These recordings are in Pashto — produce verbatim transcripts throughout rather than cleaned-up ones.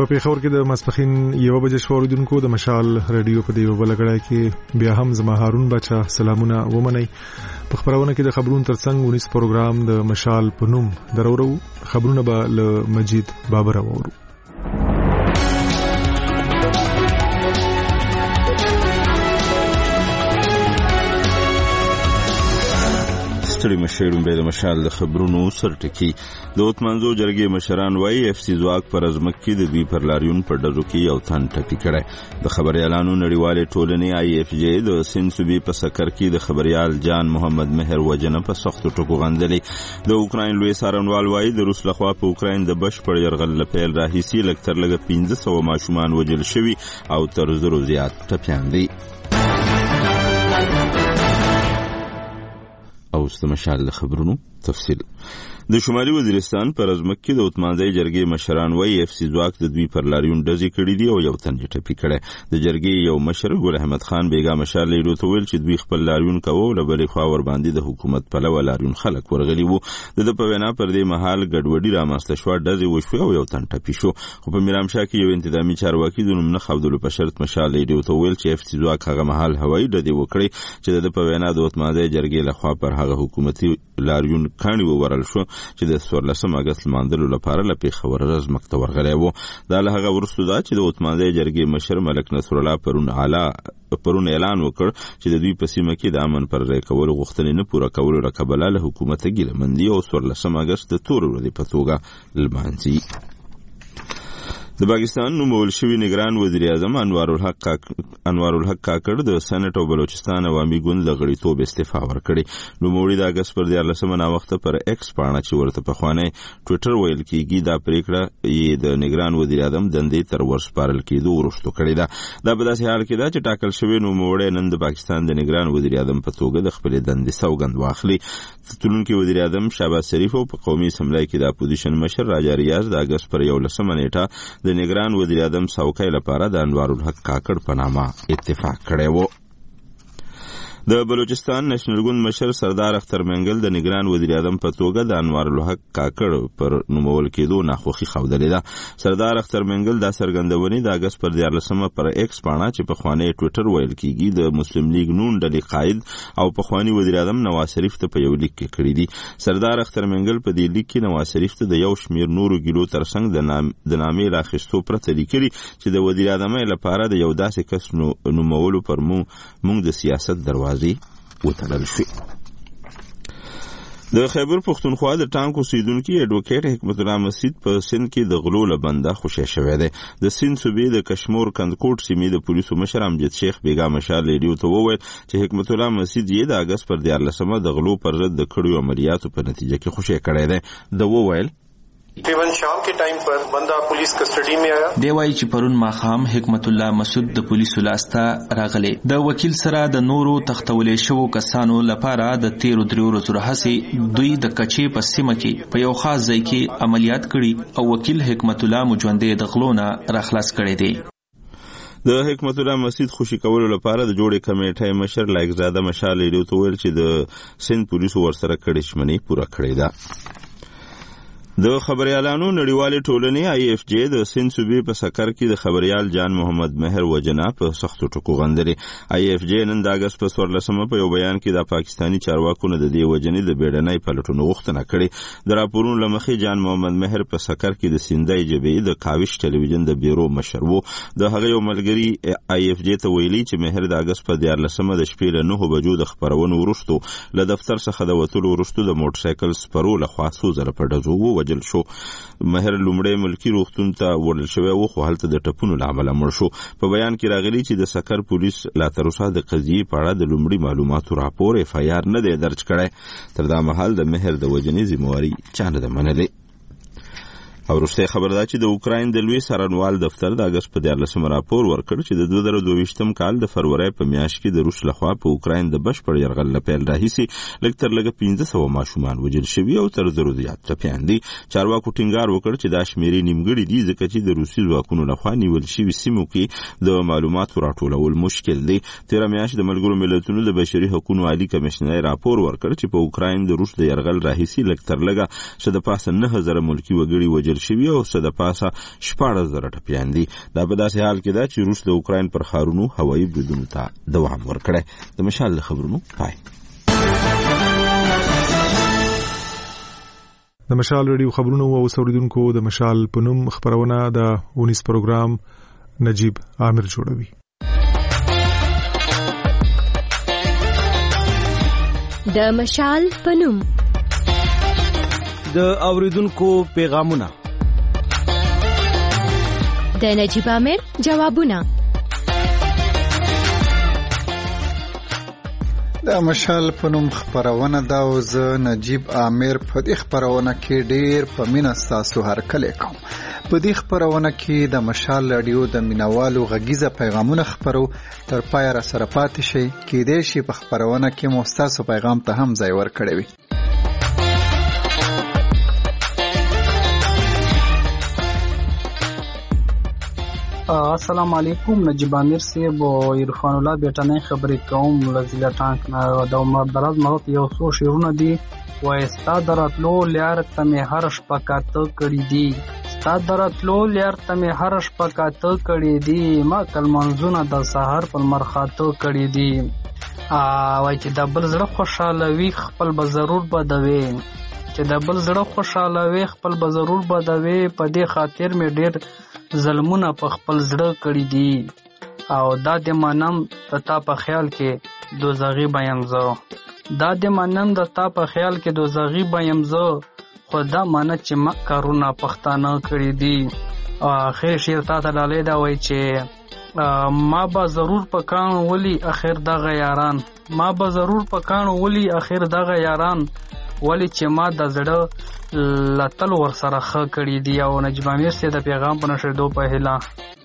په پیښور کې د ماسپخین یو بجې شو اوریدونکو د مشال رادیو په دیو بلګړای کې بیا هم زما هارون بچا سلامونه ومني. په خبرونه کې د خبرونو ترڅنګ ونیس پروګرام د مشال په نوم درورو خبرونه به ل مجید بابر اورو. ستړي مشرون به د مشال د خبرونو سرټکی د اوتمنځو جرګې مشران وایي اف سی ځواک پر ازمکه د دوی پر لاریون په ډزو کې یو تن ټپي کړي. د خبريالانو نړیواله ټولنې آی اف جی د سین صوبې په سکر کې د خبريال جان محمد مهر وجنه په سختو ټکو غندلې. د اوکراین لوی سارنوال وایي د روس لخوا په اوکراین د بشپړ يرغل لپاره راهیسي لکتر لګ پنځه سوه ماشومان وجل شوي او تر زرو زیات ټپيان دي. او استمشال خبرونو تفصیل. د شمالي وزیرستان پر ازمکه د اوتمانځي جرګې مشران وایي اف سی ځواک د دوی پر لاریون ډزې کړې دي او یو تن یې ټپي کړی. د جرګې یو مشر ګل احمد خان بیګا مشال لیدو ته ویل چې دوی خپل لاریون کوو لبري خوا ور باندې د حکومت په لور لاریون خلک ورغلي وو. د په وینا پر دې محل ګډوډي رامنځته شو ډزې وشو او یو تن ټپي شو. خو په میرامشاه کې یو انتظامی چارواکي د نوم نه خودلو په شرط مشال لیدو ته ویل چې اف سی ځواک هغه محل هوایي ډزې وکړي چې د په وینا د اوتمانځي جرګې لخوا پر هغه حکومتي لاریون کاڼي وورل شو چې د څوارلسم اگست لمانځلو لپاره له پیښور راز مکته ورغلی وو. دا له هغه وروسته دا چې د اوتمانځي جرګې مشر ملک نصر الله پرون اعلی پرون اعلان وکړ چې د دوی په سیمه کې د امن پر ځای کولو غوښتنې نه پوره کولو رکبله له حکومت ګیلمندي او څوارلسم اگست د تور ورځې په توګه لمانځي. د پاکستان نومول شوی نگران وزیر اعظم انوار الحق انوار الحق کاکړ د سېنات او بلوچستان عوامي ګوند له غړیتوب استعفا ورکړي. نوموړي د اگست پر دیارلسمه نا وخت پر ایکس پاڼه چې ورته په خوانه ټوئیټر ویل کیږي دا پریکړه یې د نگران وزیر اعظم دندې تر ورسپارل کېدو وروسته کړې ده. دا په داسې حال کې ده چې ټاکل شوی نوموړي نن د پاکستان د نگران وزیر اعظم په توګه د خپل دندې سوګند واخلي. تلونکي وزیر اعظم شهباز شریف او په قومي اسمبلی کې د اپوزیشن مشر راجا ریاض د اگست پر یولسمه نیټه د نگران وزیر اعظم څوکۍ لپاره د انوار الحق کاکړ په نامه اتفاق کړی و. د بلوچستان نېشنل ګوند مشر سردار اختر منګل د نگران وزیر اعظم په توګه د انوار الحق کاکړ پر نومول کېدو ناخوښي ښودلې ده. سردار اختر منګل دا څرګندونې د اگست پر دیارلسمه پر ایکس پاڼه چې په خواني ټوئیټر ویل کیږي د مسلم لیگ نون ډلې قائد او په خواني وزیر اعظم نواز شریف ته په یو لیک کې کړی دي. سردار اختر منګل په دې لیک کې نواز شریف ته د یو شمیر نورو ګلو ترڅنګ د نام د نامې راخستو پرته لیکلي چې د وزیر اعظم لپاره د یو داسې کس نومولو پر موږ د سیاست دروازه وتړل شي. د خیبر پښتونخوا د ټانک اوسیدونکي اډوکیټ حکمت الله مسعود په سند کې د غلو لبنده خوشی شوی دی. د سند صوبې د کشمور کندکوټ سیمې د پولیسو مشر امجد شیخ بیګا مشال لیډیو ته وویل چې حکمت الله مسعود یې د اگست پر دیارلسمه د غلو پر ضد د کړیو عملیاتو په نتیجه کې خوشی کړی دی. د وویل تقریباً شام کے ٹائم پر بندہ پولیس کسٹڈی میں آیا. دی وایي چې پرون ماښام حکمت الله مسعود د پولیسو لاسته راغلی. د وکیل سره د نورو تختولې شوو کسانو لپاره د تیرو دریو ورځو راهیسې دوی د کچې په سیمه کې په یو خاص ځای کې عملیات کړي او وکیل حکمت الله مجوندې د غلو نه راخلاص کړی دی. د حکمت الله مسعود خوشی کولو لپاره د جوړې کمیټې مشر لایق زاده مشال لیدو ته ویل چې د سند پولیسو ورسره کړې شمنې پوره کړې ده. د خبريالانو نړیواله ټولنې آی اف جی د سند صوبې په سکر کې د خبريال جان محمد مهر وجنه په سختو ټکو غندلې. آی اف جی نن د اگست په څوارلسمه په یو بیان کې د پاکستانی چارواکو نه د دې وجنې د بیړنۍ پلټونو غوښتنه کړې. د راپورونو لمخې جان محمد مهر په سکر کې د سندای جبهې د کاوش ټلویزیون د بیرو مشر وو. د هغه یو ملګری آی اف جی ته ویلي چې مهر د اگست په دیارلسمه د شپې له نه بجو د خبرونو وروسته له دفتر څخه د وټولو وروسته د موټر سایکل سپرو له خوا څو زره په ډزو وجل شو. مهر لومړی ملکی روغتون ته وړل شوی و خو هلته د ټپونو له امله مړ شو. په بیان کې راغلی چې د سکر پولیس لا تر اوسه د قضیې په اړه د لومړي معلوماتو راپور اف آی آر نه دی درج کړی. تر دا مهال د مهر د وجنې ذمہواری چا نه ده منلې. او وروسته خبر ده چې د اوکراین د لوی سرنوال دفتر د اگست په دیارلسمه راپور ورکړ چې د دوه زره دوه ویشتم کال د فروری په میاشت کې د روس لخوا په اوکراین د بشپړ یرغل لپاره راهیسي لږ تر لږه پنځه سوه ماشومان وژل شوي او تر زرو زیات ټپیان دي. چارواکو ټینګار وکړ چې دا شمیرې نیمګړې دي ځکه چې د روسي ځواکونو لخوا نیول شوي سیمو کې د معلوماتو راټولول مشکل دی. تیره میاشت د ملګرو ملتونو د بشري حقوقو عالی کمیشنر راپور ورکړ چې په اوکراین د روس د یرغل راهیسي لږ تر لږه شد پاسه نه هزار ملکی وګړي وژل وژل شوي او څه د پاسه شپاړس زره ټپیان دي. دا په داسې حال کې ده چې روس د اوکراین پر ښارونو هوایي بریدونو ته دوام ورکړی. د مشال د خبرونو پای. د مشال ریډیو خبرونو او اوریدونکو د مشال په نوم خبرونه د اونیس پروګرام نجیب عامر جوړوي. د مشال په نوم د اوریدونکو پیغامونه، د نجیب عامر جوابونه. د مشال په نوم خبرونه دا او زه نجیب عامر په دې خبرونه کې ډېر په مینه ستاسو هرکلی کوم. په دې خبرونه کې د مشال رادیو د مینوالو غږیزه پیغامونه خبرو تر پای را سره پاتې شي. کېدای شي په خبرونه کې مو ستاسو پیغام ته هم ځای ورکړی وي. السلام علیکم. نجیب عامر صاحب او عرفان الله بیٹانه خبرې کوم لزیلا ټانک نه د عمر دراز مرات یو څو شیرونه دي وای ستا دراتلو لار ته مې هر شپه کاته کړی دي ستا دراتلو لار ته مې هر شپه کاته کړی دي ما کل منځونه د سحر پر مرخاته کړی دي وای چې د بل زړه خوشاله وي خپل به ضرور بدوي چې د بل زړه خوشاله وي خپل به ضرور بدوي په دې خاطر مې ډېر ظلمونه په خپل زړه کړی دي او دا د منم د تا په خیال کې دوزغي بیم زه دا د منم د تا په خیال کې دوزغي بیم زه خو دا مانه چې ما کارونه پښتانه کړی دي. اخر شعر تا ته ډالۍ دا وای چې ما به ضرور په کان ولی اخر دغه یاران ما به ضرور په کان ولی اخر دغه یاران ولی چې ما د زړه لتل ور سره خ کړی دی. او نجیب عامر سي د پیغام په نشردو په هلا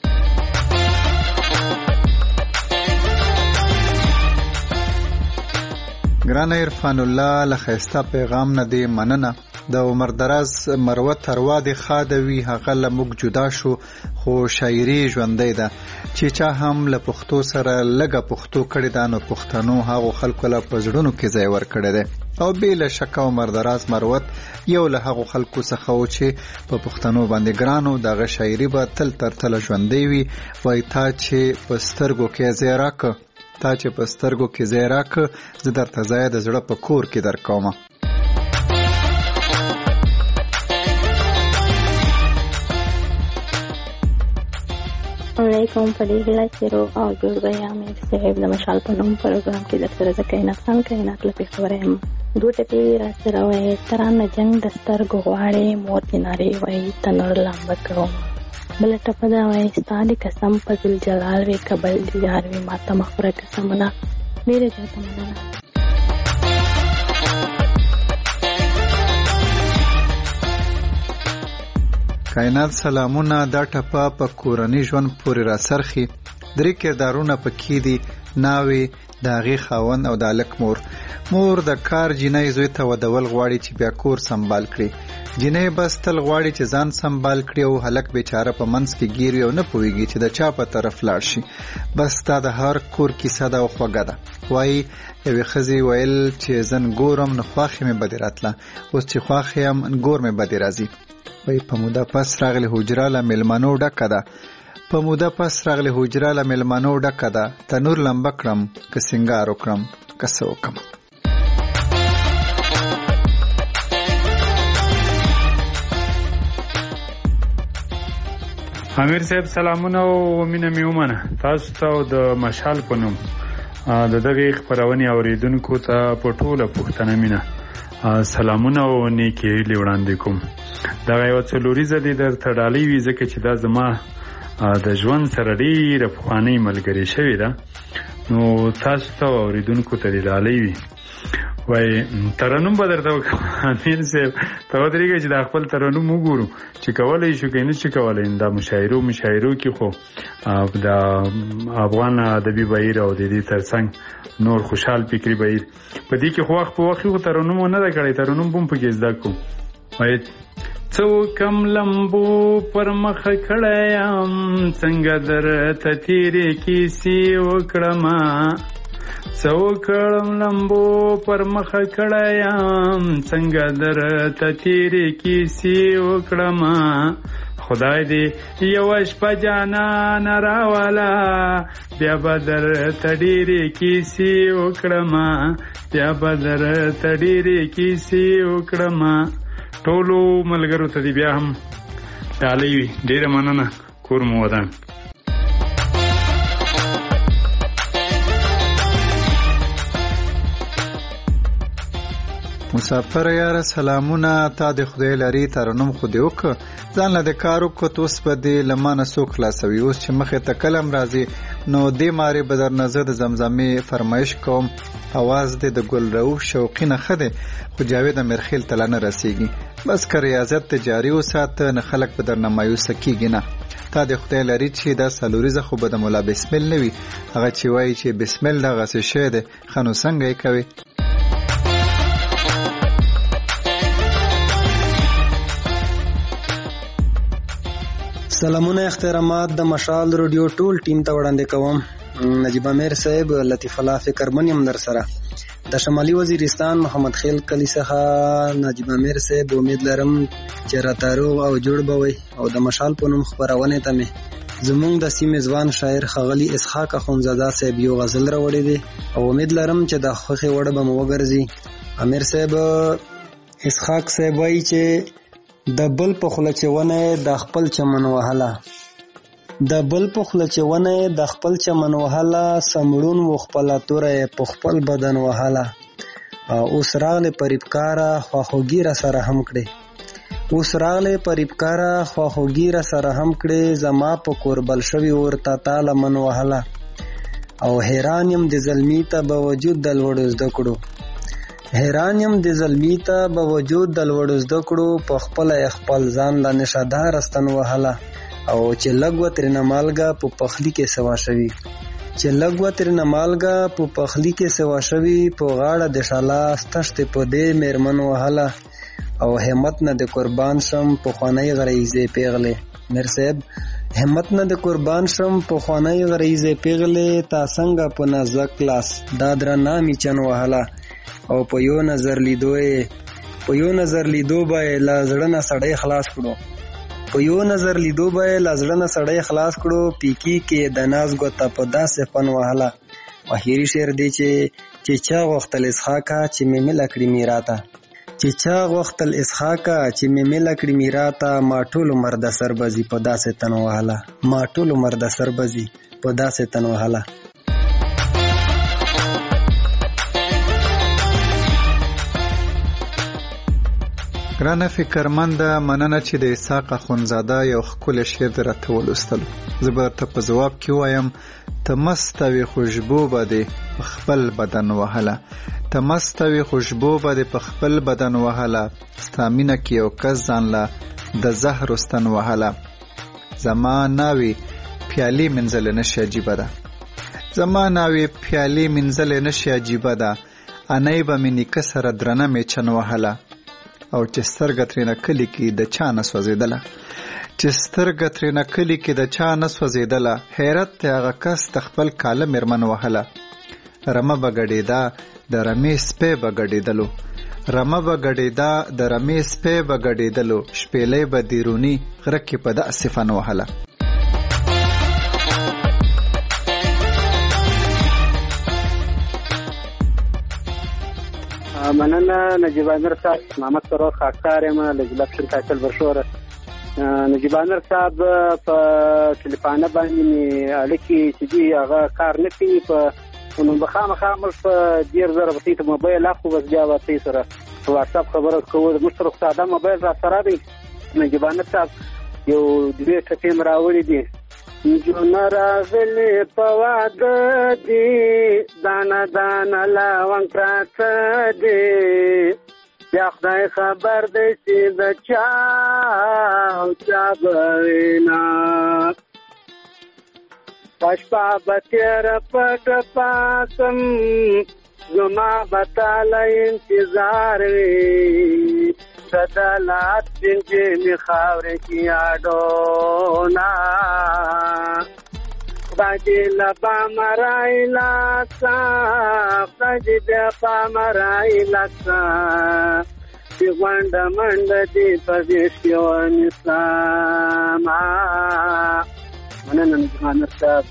ګران عرفان الله لخيستا پیغام نه دی مننه. د عمر دراز مروه تروا د خادوي هغه لمک جدا شو خو شاعري ژوندۍ ده چې چا هم له پښتو سره لګه پښتو کړي دا نو پښتنو هغه خلکو له پزړونو کې ځای ور کړی دی او بل شک عمر دراز مروت یو له هغه خلکو څخه و چې په پښتنو باندې ګرانو دغه شاعري به تل تر تل ژوندۍ وي. وای تا چې پسترګو کې ځای راک تا چې پسترګو کې ځای راک زه درته ځای د زړه په کور کې درکوم. علیکم فضیلہ چیرو او جوړ بیا مې صاحب د مشال په نوم پروګرام کې د سره د کائنات خان کائنات لپاره خبره هم دوه ټپی را سره وای ترانه جنگ د سترګو غواړي مور دیناري وای تنور لامب کوم بل ټپه دا وای ستاسو قسم په ذل جلال وی قبل دی یار وی ماته مخره قسمونه ډیره ځته مننه. کائنات سلامونه. دا ټپه په کورنۍ ژوند پورې را سرخي. درې کردارونه پکې دي ناوي د هغې خاوند او د هلک مور. مور د کار جینۍ زوی ته ودول غواړي چې بیا کور سنبال کړي. جینۍ بس تل غواړي چې ځان سنبال کړي او هلک بیچاره په منځ کې ګیر وي او نه پوهېږي چې د چا په طرف لاړ شي. بس دا د هر کور کیسه ده او خوږه ده. وایي یوې ښځې ویل چې زن ګورم نو خواښې مې بدې راتله اوس چې خواښې یم ګور مې بدې راځي. وای په موده پس راغلی حجره له میلمنو ډکه ده په موده پس راغلی حجره له میلمنو ډکه ده تنور لمبه کړم که سینګار وکړم که څه وکړم. امیر صاحب سلامونه او مینه مې ومنه. تاسو ته د مشال په نوم د دغې خپرونې اوریدونکو ته په ټوله پښتنه مینه سلامونه او نیکې هیلې وړاندې کوم. دغه یوه څلوریزه دې درته ډالۍ وي ځکه چې دا زما د ژوند سره ډېره پخوانۍ ملګرې شوې ده نو تاسو ته اوریدونکو ته دې ډالۍ وي. وای ترنم به درته وکړم امیر صاحب ته ودرېږئ چې دا خپل ترنم وګورو چې کولی شو که نه شي کولی دا مشاعرو مشاعرو کې خو د افغان ادبي بهیر او د دې ترڅنګ نور خوشحال فکري بهیر په دې کې خو وخت په وخت خو ترنم نه ده کړی ترنم به هم پکې زده کړو. وای څو کم لمبو پر مخ کړی یم څنګه درته تېرې کیسې وکړمه څو کړم لمبو پر مخه کړم څنګه درته تیرې کیسې وکړم خدای دې یو شپه جانان راولا بیا به درته ډېرې کیسې وکړم بیا به درته ډېرې کیسې وکړم. ټولو ملګرو ته دې بیا هم ډالۍ وي. ډېره مننه. کور مو ودان. مسافر یاره سلامونه تا د خدای لري ترنم خو دې وکړه ځان له د کار وکړه اوس به دې له ما نه څوک خلاصوي. اوس چې مخې ته کلم راځي نو دې مارې به در نه زه د زمزمې فرمایش کوم. اواز دې د ګل رؤف شوقي نه ښه دی خو جاوید امیرخیل ته لا نه رسېږي. بس که ریاضت ته جاري وساته نه خلک به در نه مایوسه کېږي. نه تا د خدای لري چې دا څلوریزه خو به د ملا بسمل نه وي. هغه چې وایي چې بسمل دغسې شی دی ښه نو څنګه یې کوې. سلامونه احترامات د مشال رادیو ټول ټیم ته وړاندې کوم. نجیب امیر صاحب لطیف الله فکرمن یم در سره. د شمالي وزیرستان محمد خیل کلی څخه نجیب امیر صاحب امید لرم چې راته روغ او جوړ به وئ او د مشال په نوم خپرونې ته مې زمونږ د سیمې ځوان شاعر ښاغلي اسحاق اخندزاده صاحب یو غزل راوړی دی او امید لرم چې د خوښې وړ به مو وګرځي. امیر صاحب اسحاق صاحب وایي چې د بل په خوله چې ونه د خپل چمن وهله د بل په خوله چې ونه د خپل چمن وهله سمړون و خپله توره په خپل بدن وهله اوس راغلې پریبکاره خواخوږي را سره هم کړې اوس راغلې پریبکاره خواخوږي را سره هم کړې زما په کور بل شوي ورته تاله من وهله او حیران یم د زلمي ته به وجود د لوړو زده کړو حیران یم د زلمی ته به وجود د لوړو زده کړو په خپله یې خپل ځان له نشهدار ستن وهله او چې لږ و ترېنه مالګه په پخلي کې سوا شوي چې لږ و ترېنه مالګه په پخلي کې سوا شوي په غاړه د شاله ستشتې په دې مېرمن وهله او همت نه د قربان شم پخوانی غریزې پیغلې. میر صاحب همت نه د قربان شم پخوانی غریزې پیغلې تا څنګه په نازک لاس دا درنه میچن وهله او په یو نظر لیدو په یو نظر لیدو به له زړه نه سړی خلاص کړو په یو نظر لیدو به له زړه نه سړی خلاص کړو پیکی کې د ناز ګوته په داسې فن وهله. اخري شعر دی چې چې چا غوښتل اسحاقه چې مې مله کړي میراته چې چا غوښتل اسحاقه چې مې مله کړي میراته ما ټول عمر د سربزي په داسې تن وهله ما ټول عمر د سربزي په داسې تن وهله. ګرانه فکرمنده مننه چې د اسحاق اخندزاده یو ښکلی شعر دې راته ولوستلو. زه به ته په ځواب کې وایم ته مسته وې خوشبو به دې په خپل بدن وهله ته مسته وې خوشبو به دې په خپل بدن وهله ستا مینه کې یو کس ځان له د زهرو ستن وهله زما ناوې پیالې مینځلې نشي عجیبه ده زما ناوې پیالې مینځلې نشي عجیبه ده انۍ به مې نیکه سره درنه میچن وهله او چې سترګه ترېنه کلي کې د چا نه سوځېدله چې سترګه ترېنه کلي کې د چا نه سوځېدله حیرت ته هغه کس د خپل کاله مېرمن وهله رمه به ګډېده د رمې سپی به ګډېدلو رمه به ګډېده د رمې سپی به ګډېدلو شپېلۍ به دیروني غره کې په داسې فن وهله. مننه نجیب امیر صاحب. محمد سرور خاکسار یم له ضلع کاکل برشوره. نجیب امیر صاحب په تلیفانه باندې مې اړیکې چې دي هغه کار نه کوي په نو به خامخا موږ په ډېر زره به ته موبایل اخلو بس بیا به تی سره په واتساپ خبره کوو. موږ سره خو ساده موبایل را سره دی. نجیب امیر صاحب یو دوې ټکې م راوړي دي جونه راغلې په واده دي دانه دانه لونګ پراته دي بیا خدای خبر دی چې د چا او چا به وینا پشپا به تېره پټه پاسم زما به تاله انتظار وي صدلات پنجې مې خاورې کې یاډونه خدای لبا مرای لاسا خدای بیا پا مرای لاسا دی غوند مند دی پدیش یو نسام مننه جهان صاحب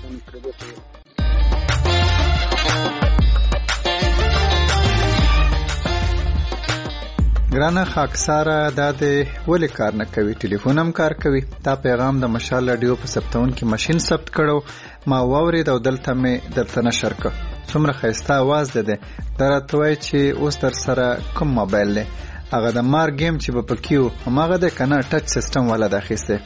ګرانه خاکساره دا د ولې کار نه کوي ټلیفون هم کار کوي دا پیغام د مشال رادیو په ثبتون کې ماشين ثبت کړو ما واورید او دلته مې درته نشر کړ څومره ښایسته आवाज ده ده درته وای چې اوس در سره کوم موبایل له هغه د مار گیم چې په پکیو همغه د کنه ټچ سیستم والا داخسته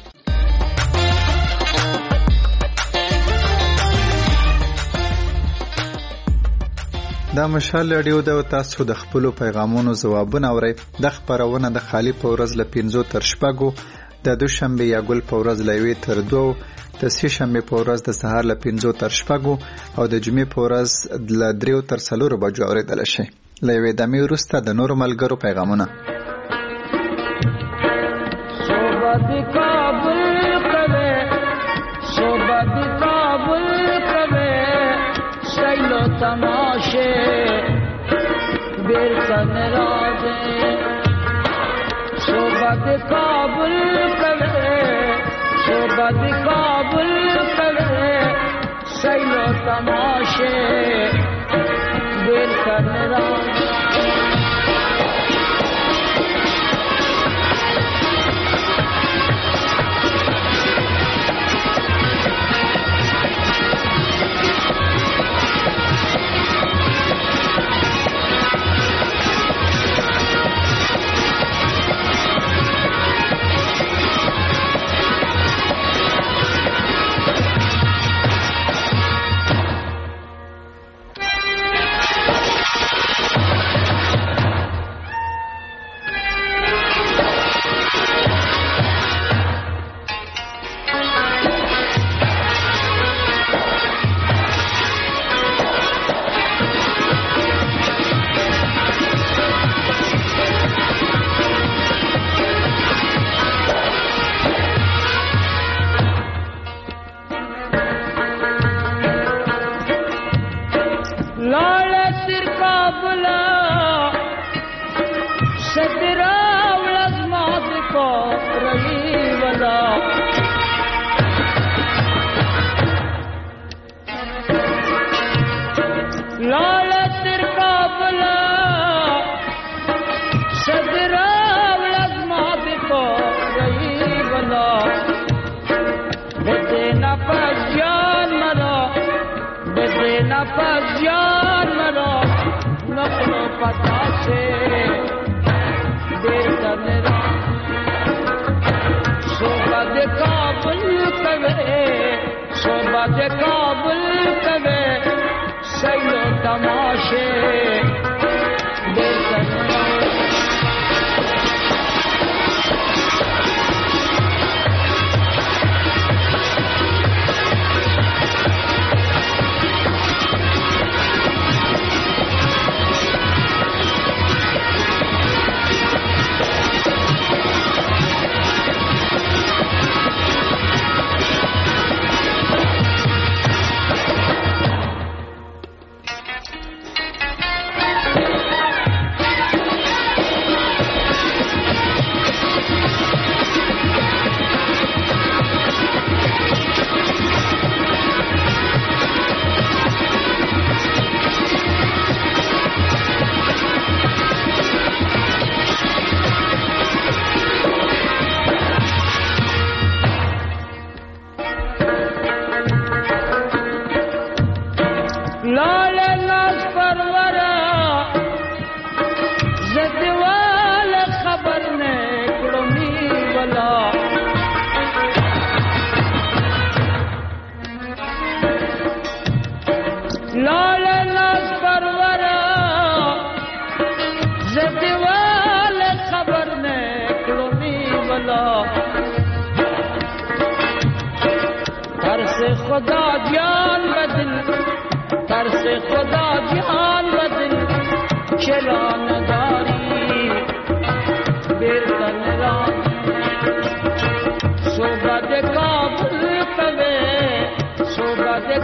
دا مشال رادیو د تاسو د خپل پیغامونو جوابونه اوري د خبرونه د خالی په ورځ ل پنځو تر شپږو د دوشنبه یا ګل په ورځ لوي تر دوه د سې شنبه په ورځ د سهار ل پنځو تر شپږو او د جمعې په ورځ د دریو تر څلورو بجو اوریدل شي لوي د مې ورسته د نور ملګرو پیغامونه صوبات کابل کوي صوبات کابل کوي شایلو تماشه بیر کنراده صوبات کابل کوي صوبات کابل کوي شایلو تماشه بیر کنراده خدا جان بدل ترس خدا جان بدل چلان داری بیرتن ران صحبت کابل کوي صحبت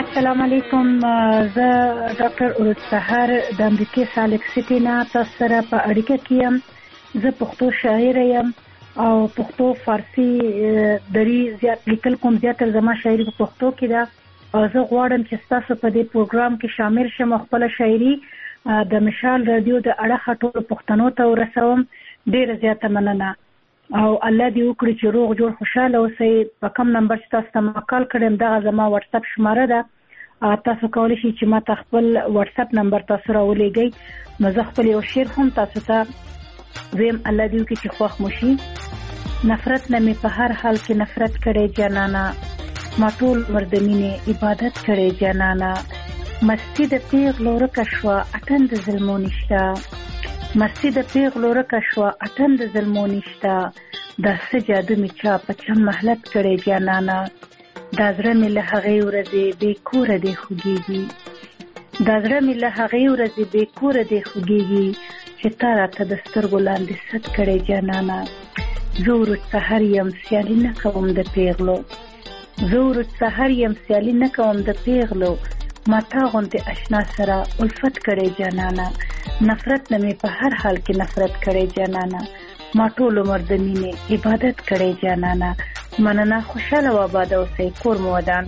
السلام علیکم. زه ډاکټر اورد سحر د امریکای سالک سټي نه تاسو سره په اړیکه کې یم. زه پښتو شاعر یم او پښتو فارسی دری زیات لیکل کوم. زیاتره زما شاعري په پښتو کې ده او زه غواړم چې تاسو په دې پروګرام کې شامل شم او خپل شاعري د مشال رادیو د اړه ټول پښتنو ته ورسوم. ډیره زیاته مننه او الله دې وکړي چې روغ جوړ خوشاله اوسئ. په کوم نمبر چې تاسو ته ما کال کړم دغه زما واتس اپ شماره ده. تاسو کولی شئ چې ما ته خپل واتس اپ نمبر تاسو راولېږئ. نو زه خپل یو شعر هم تاسو ته ویم. الله دې وکړي چې خوښ مو شي. نفرت نه مې په هر حال کې نفرت کړی جانانا، ما ټول عمر د مینې عبادت کړی جانانا. مستی د پیغلو ورکه شوه اټن د ظلمو نشته، مستی د پیغلو ورکه شوه اټن د ظلمو نشته. دا څه جادو مې چا په چم محلت کړی جانانا. دا زړه مې له هغې ورځې بې کوره دی خوږېږي، دا زړه مې له هغې ورځې بې کوره دی خوږېږي چې تا راته د سترګو لاندې ست کړی جانانا. زه ورځ سحر یم سیالي نه کوم د پیغلو، زه ورځ سحر یم سیالي نه کوم د پیغلو. ما تا غوندې اشنا سره الفت کړی جانانا. نفرت نه مې په هر حال کې نفرت کړی جانانا. ما ټول عمر د مینې عبادت کړی جانانا. مننه، خوشاله و آباد اوسئ. کور مو ودان.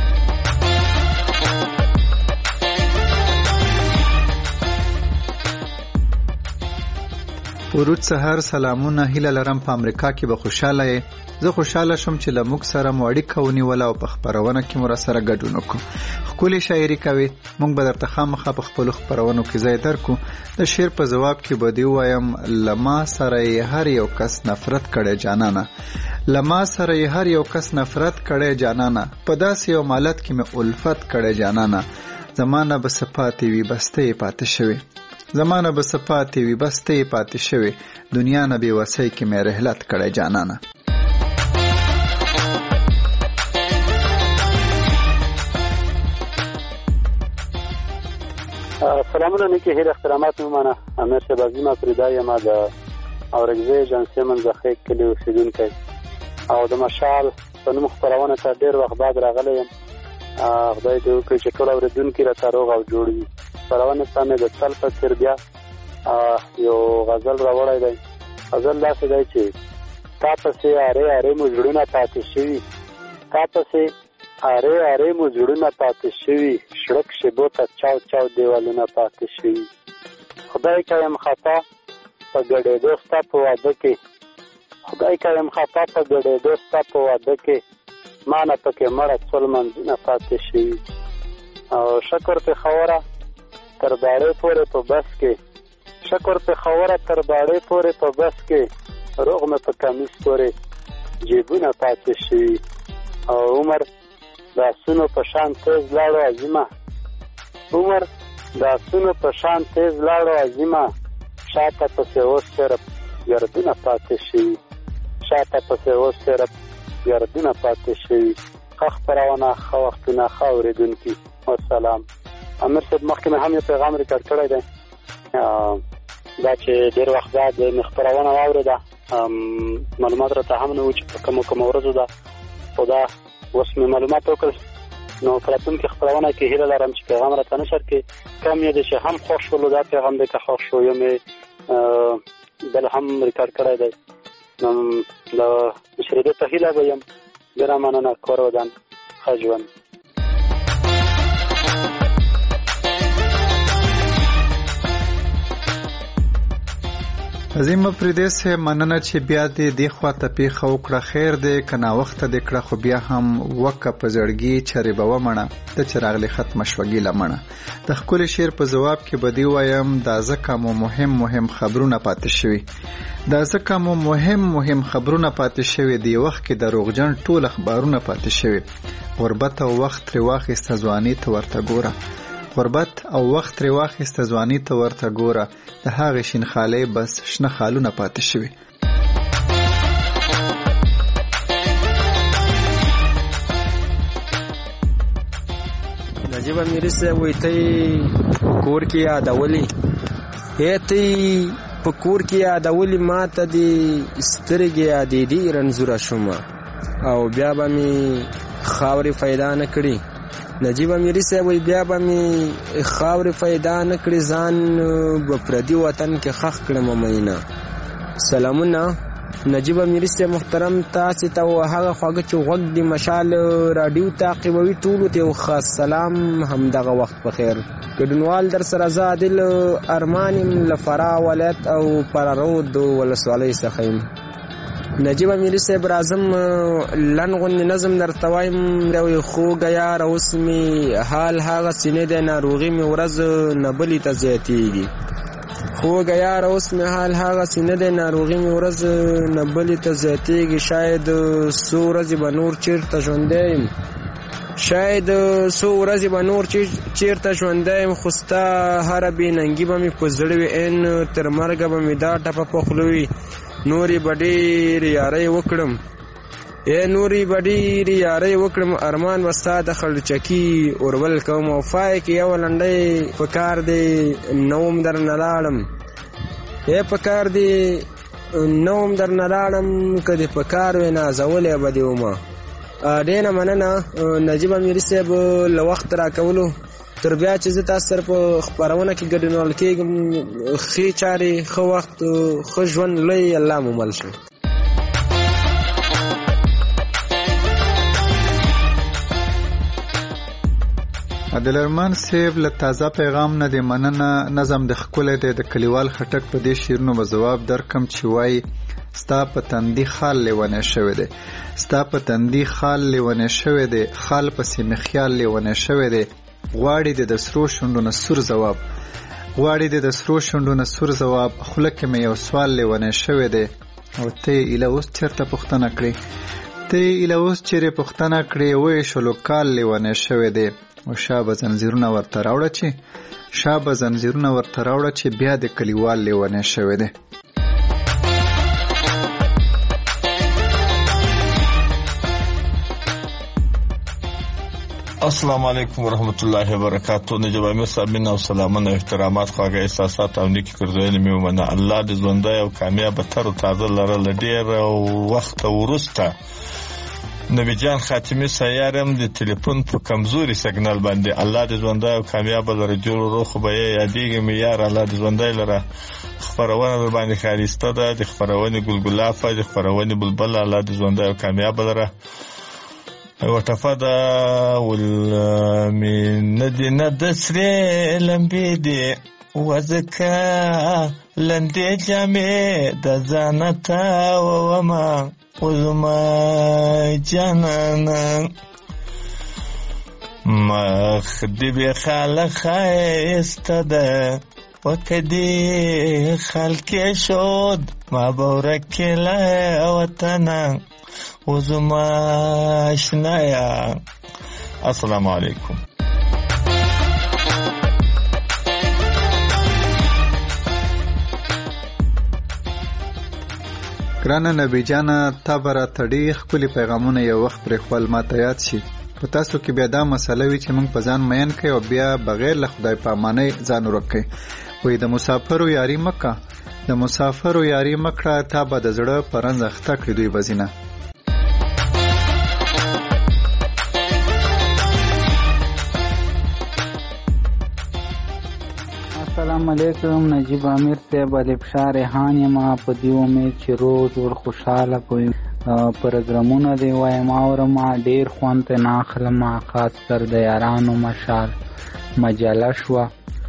ورود سحر سلامونه. هیله لرم په امریکا کې به خوشاله یې. زه خوشاله شم چې له موږ سره مو اړیکه ونیوله او په خپرونه کې مو را سره ګډون وکړو. ښکلې شاعري کوي. موږ به درته خامخا په خپلو خپرونو کې ځای درکو. د شعر په ځواب کې به دې ووایم له ما سره یې هر یو کس نفرت کړی جانانه، له ما سره یې هر یو کس نفرت کړی جانانه. په داسې یو مالت کې مې الفت کړی جانانه. زمانه به څه پاتې وي بسته یې پاتې شوې، زمانه به څه پاتې وي بسته یې پاتې شوې. دنیا نه بې وسۍ کې مې رحلت کړی جانانه. سلامونه نیکی هیل احترامات میمانه. امیر صاحب عظیم افریدا یم د اورګزۍ ایجنسۍ منځخې کلي اوسېدونکی او د مشال په نوم خپرونه ته ډېر وخت بعد راغلی یم. خدای دې وکړي چې ټول اورېدونکي راته روغ او جوړ وي. خپرونې ته مې د تل په څېر بیا یو غزل راوړی دی. غزل داسې دی چې تا پسې ارې ارې مو زړونه پاتې شوي، تا پسې ارې ارې مو زړونه پاتې شوي، شړک شیبو ته چاو چاو دیوالونه پاتې شوي. خدای که یم خطا په ګډېدو ستا په واده کې، خدای که یم خطا په ګډېدو ستا په واده کې، ما نه پکې مړه څول منځونه پاتې شوي. او شکر پېښوره تر باړې پورې په بس کې، شکر پېښوره تر باړې پورې په بس کې، روغ مې په کمیس پورې جیبونه پاتې شوي. او عمر د آسونو په شان تیز لاړو عظیمه، عمر د آسونو په شان تیز لاړو عظیمه، شاته پسې اوس صرف ګردونه پاتې شوي، شاته پسې اوس صرف ګردونه پاتې شوي. ښه خپرونه، ښه وختونه، ښه اورېدونکي. والسلام. امیر صاحب مخکې مې هم یو پیغام ریکارډ کړی دی دا چې ډېر وخت بعد مې خپرونه واورېده. معلومات راته هم نه وو چې په کومو کومو ورځو ده، خو دا اوس مې معلومات وکړل. نو په راتلونکي خپرونه کې هیله لرم چې پیغام راته نشر کړي. کم یې دی چې هم خوښ شولو دا پیغام دی که خوښ شو، یو مې بل هم ریکارډ کړی دی. نو د مشرېدو ته هیله به یم. ډېره مننه. کور ودان، ښه ژوند. عظیم افریدی صاحب مننه چې بیا دې دې خواته پیښه وکړه. خیر دی که ناوخته دې کړه، خو بیا هم وکه په زړګي چرې به ومنه د چې راغلې ختمه شوه ګیله مڼه. د ښکلي شعر په ځواب کې به دې وایم دا ځکه مو مهم مهم خبرونه پاتې شوي، دا ځکه مو مهم مهم خبرونه پاتې شوي. دی وخت کې د روغجن ټول اخبارونه پاتې شوي. غربت او وخت ترې واخیسته ځواني ته ورته ګوره، غربت او وخت ترې واخیسته ځواني ته ورته ګوره، د هغې شین خالۍ بس شنه خالونه پاتې شوي. نجیب امیري صاحب وایي ته په کور کې یادولې، ای ته په کور کې یادولې، ما ته دې سترګې یادېدې رنځوره شومه، او بیا به مې خاورې پیدا نه کړي، نجیب امیری صاحب وی بیا به مې خاورې پیدا نه کړې ځان به پردي وطن کې خښ کړم مینه. سلامونه نجیب امیری صاحب محترم تاسې ته او هغه خواږه چې غوږ د مشال راډیو تعقیبوي ټولو ته یو خاص سلام همدغه وخت په خیر. ګډونوال در سره زه عادل ارمان یم له فراه ولایت او پرارود ولسوالۍ څخه یم. نجیب امیری صاحب راځم لنډ غوندې نظم درته وایم یو خوږه یاره اوس مې حال هغسې نه دی ناروغي مې ورځ نه بلې ته زیاتېږي. خوږه یاره اوس مې حال هغسې نه دی ناروغي مې ورځ نه بلې ته زیاتېږي. شاید څو ورځې به نور چېرته ژوندی یم شاید څو ورځې به نور چېرته ژوندی یم خو ستا هره بې ننګي به مې په زړه وي عین تر مرګه به مې دا ټپه په خوله وي نورې به ډېرې یارۍ وکړم ای نورې به ډېرې یارۍ وکړم ارمان به ستا د خړچکي اورول کوم او فای کې یوه لنډۍ په کار دی نوم در نه لاړم ای په کار دی نوم در نه لاړم که دې په کار وې نازولی به دې ومه. ډېره مننه نجیب امیري صاحب له وخت راکولو. تر بیا چې زه تاسو سره په خپرونه کې ګډونوال کېږم ښې چارې ښه وخت ښه ژوند لوی الله مو مل شي. عادل ارمان صاحب له تازه پیغام نه دی مننه. نظم د ښکلی دی د کلیوال خټک په دې شعرونو به ځواب درکم چې وایي ستا په تندي خال لیونی شوی دی ستا په تندي خال لیونی شوی دی خال پسې مې خیال لیونی شوی دی غواړي د سرو شونډو نه سور ځواب غواړي د سرو شونډو نه سور ځواب خوله کې مې یو سوال لیونی شوی دی او ته یې ایله اوس چېرته پوښتنه کړې ته یې ایله اوس چېرې پوښتنه کړې ویې شلو کال لیونی شوی دی او شا به زنځیرونه ورته راوړه چې شا به زنځیرونه ورته راوړه چې بیا د کلیوال لیونی شوی دی. السلام علیکم ورحمت الله وبرکاتہ. نجیب امیر صاحب مینه او سلامونه احترامات خواږه احساسات او نیکی کردوینې مې ومنه. الله دې ژوندی او کامیابه تر او تازه لرله. ډېر وخت وروسته نبی جان خاتمي سیارم د تلیفون په کمزوري سیګنال باندې الله دې ژوندی او کامیابه لره. جوړ روح به یې یادېږي مې یار الله دې ژوندی لره. خپرونه در باندې ښایسته ده د خپرونې ګلګلافه د خپرونې بلبل الله دې ژوندی او کامیابه لره. وټفه ده ول مې نه دي نه د سرې لمبې دي وځکه لندې جامې د ځانه تاوومه وزما جانانه مخ دې بې خاله ښایسته ده وکه دې خال کې شد ما به ورکېله وطنه وزما اشنایا. السلام علیکم. ګرانه نبی جانه تا به راته ډېر ښکلي پیغامونه یو وخت پرېښول ما ته یاد شي. په تاسو کې بیا دا مسله وي چې موږ په ځان مین کوي او بیا بغیر له خدای پامانۍ ځان ورک کوي. وایي د مسافرو یاري مه کړه د مسافرو یاري مه کړه تا به د زړه په رنځ اخته کړي دوی به ځینه. السلام علیکم. نجیب امیر صاحب الفشار ریحان یم په دې امید چې روز ور خوشحاله کوي پروګرامونه دی وایم اورم ډېر خوند ترې نه اخلم خاص کر د یارانو مشال مجله شوه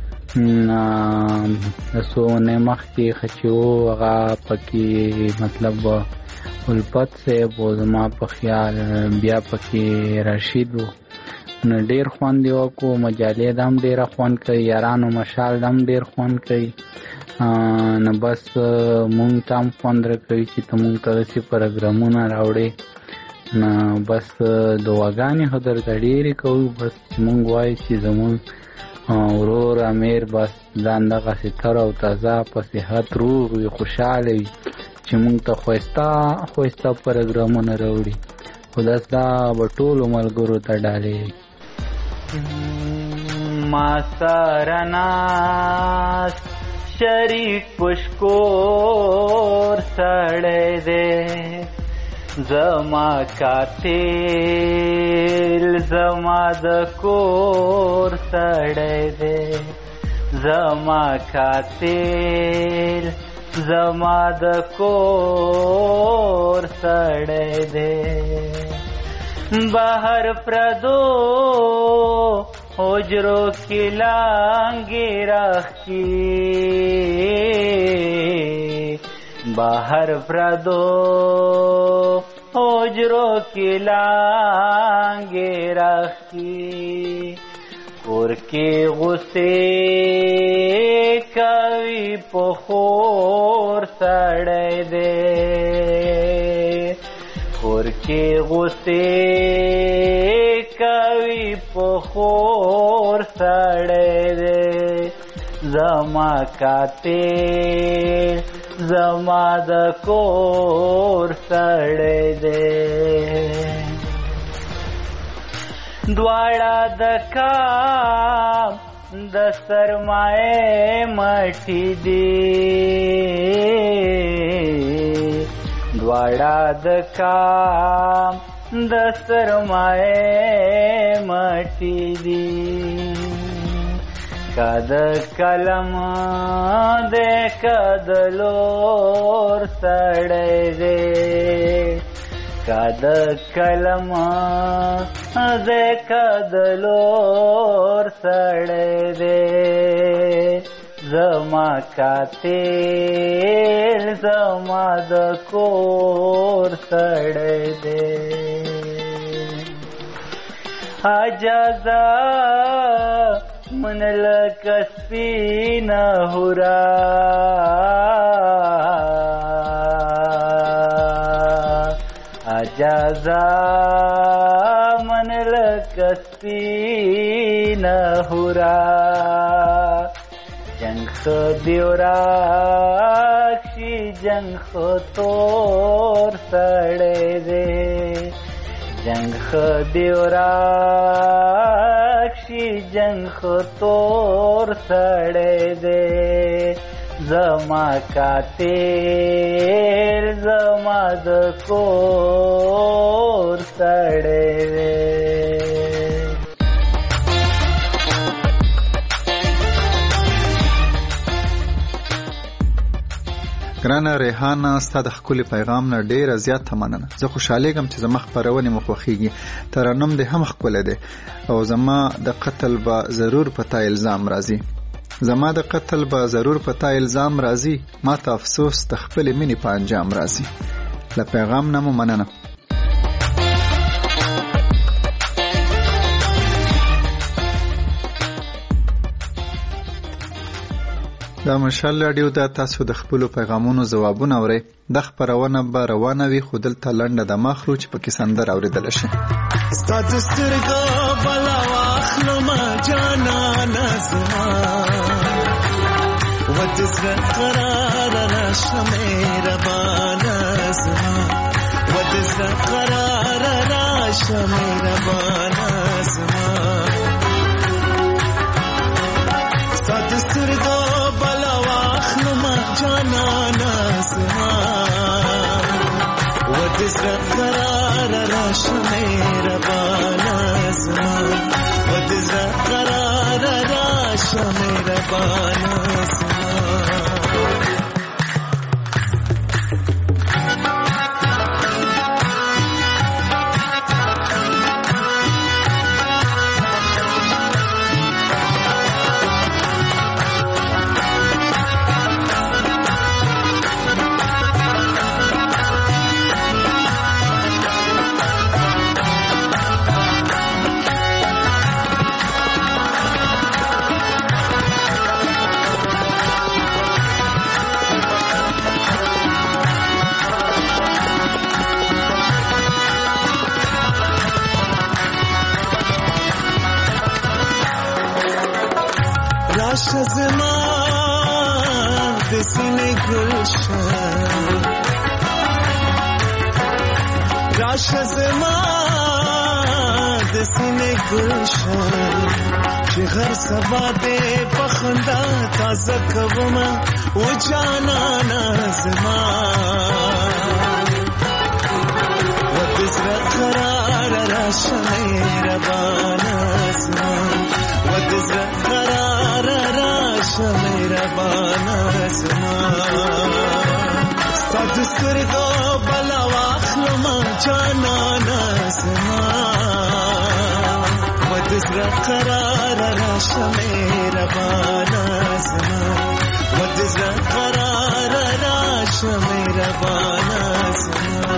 د څو اونۍ مخکې ښه چې و هغه پکې مطلب الفت صاحب و زما په خیال بیا پکې رشید و نو ډېر خوند یې وکړو. مجالې د هم ډېره خوند کوي یارانو مشال د هم ډېر خوند کوي. نو بس مونږ ته هم خوند راکوي چې ته مونږ ته داسې پروګرامونه راوړې. نو بس دعاګانې خو درته ډېرې کوو بس چې مونږ وایو چې زمونږ ورور امیر بس ځان دغسې تر او تازه په صحت روغ وي خوشحاله وي چې مونږ ته ښایسته ښایسته پروګرامونه راوړي. خو داس دا به ټولو ملګرو ته ډالې ما سره ناست شریک پشکور سړی دی زما قاتل زما د کور سړی دی زما قاتل زما د کور سړی دی بهر پردو حجرو کې لانګې راخي بهر پردو حجرو کې لانګې راخي کور کې غصې کوي په خور سړی دی کور کې غصې کوي په خور سړی دی زما قاتل زما د کور سړی دی دواړه د کام د سرمایې مټي دي دواړه د کام د سرمایې مټي دي کد کلم د کد لور سړی دی کد کلم د کد لور سړی دی زما قاتل زما د کور سړی دی اجازه من لکه سپینه هورا اجازه من لکه سپینه هورا جنگ خو دیوراکشی جنگ خو تور سړی دی جنگ خو دیوراکشی جنگ خو تور سړی دی زما قاتل زما د کور سړی دی ګرانه ریحانه ستا د ښکلي پیغام نه ډېره زیاته مننه. زه خوشحالیږم چې زما خپرونې مو خوښیږي. ترنم دې هم ښکلی دی او زما د قتل به ضرور په تا الزام راځي زما د قتل به ضرور په تا الزام راځي ما ته افسوس د خپلې مینې په انجام راځي. له پیغام نه مو مننه. دا مشال رادیو دا تاسو د خپلو پیغامونو ځوابونه اورئ. د خپرونه به روانه وي خو دلته لنډه دمه اخلو چې پکې سندره اورېدلی شي. ستا د سترګو بلا واخلمه جانانه زما و د زړه قراره راشه مهربانه زما و د زړه قراره راشه مهربانه زما ستا د سترګو جانانا زما و د زړه قرار راشه مهربانه زما و د زړه قرار راشه مهربانه زما راشه زما د سینې ګلشن راشه زما د سینې ګلشن چې هر سبا دې په خندا تازه کومه و جانانه زما زړه قرار راشه مهربانه زما و د زړه قرار راشه مهربانه زما ستا د سترګو بلا واخلم جانانه زما و د زړه قرار راشه مهربانه زما و د زړه قرار راشه مهربانه زما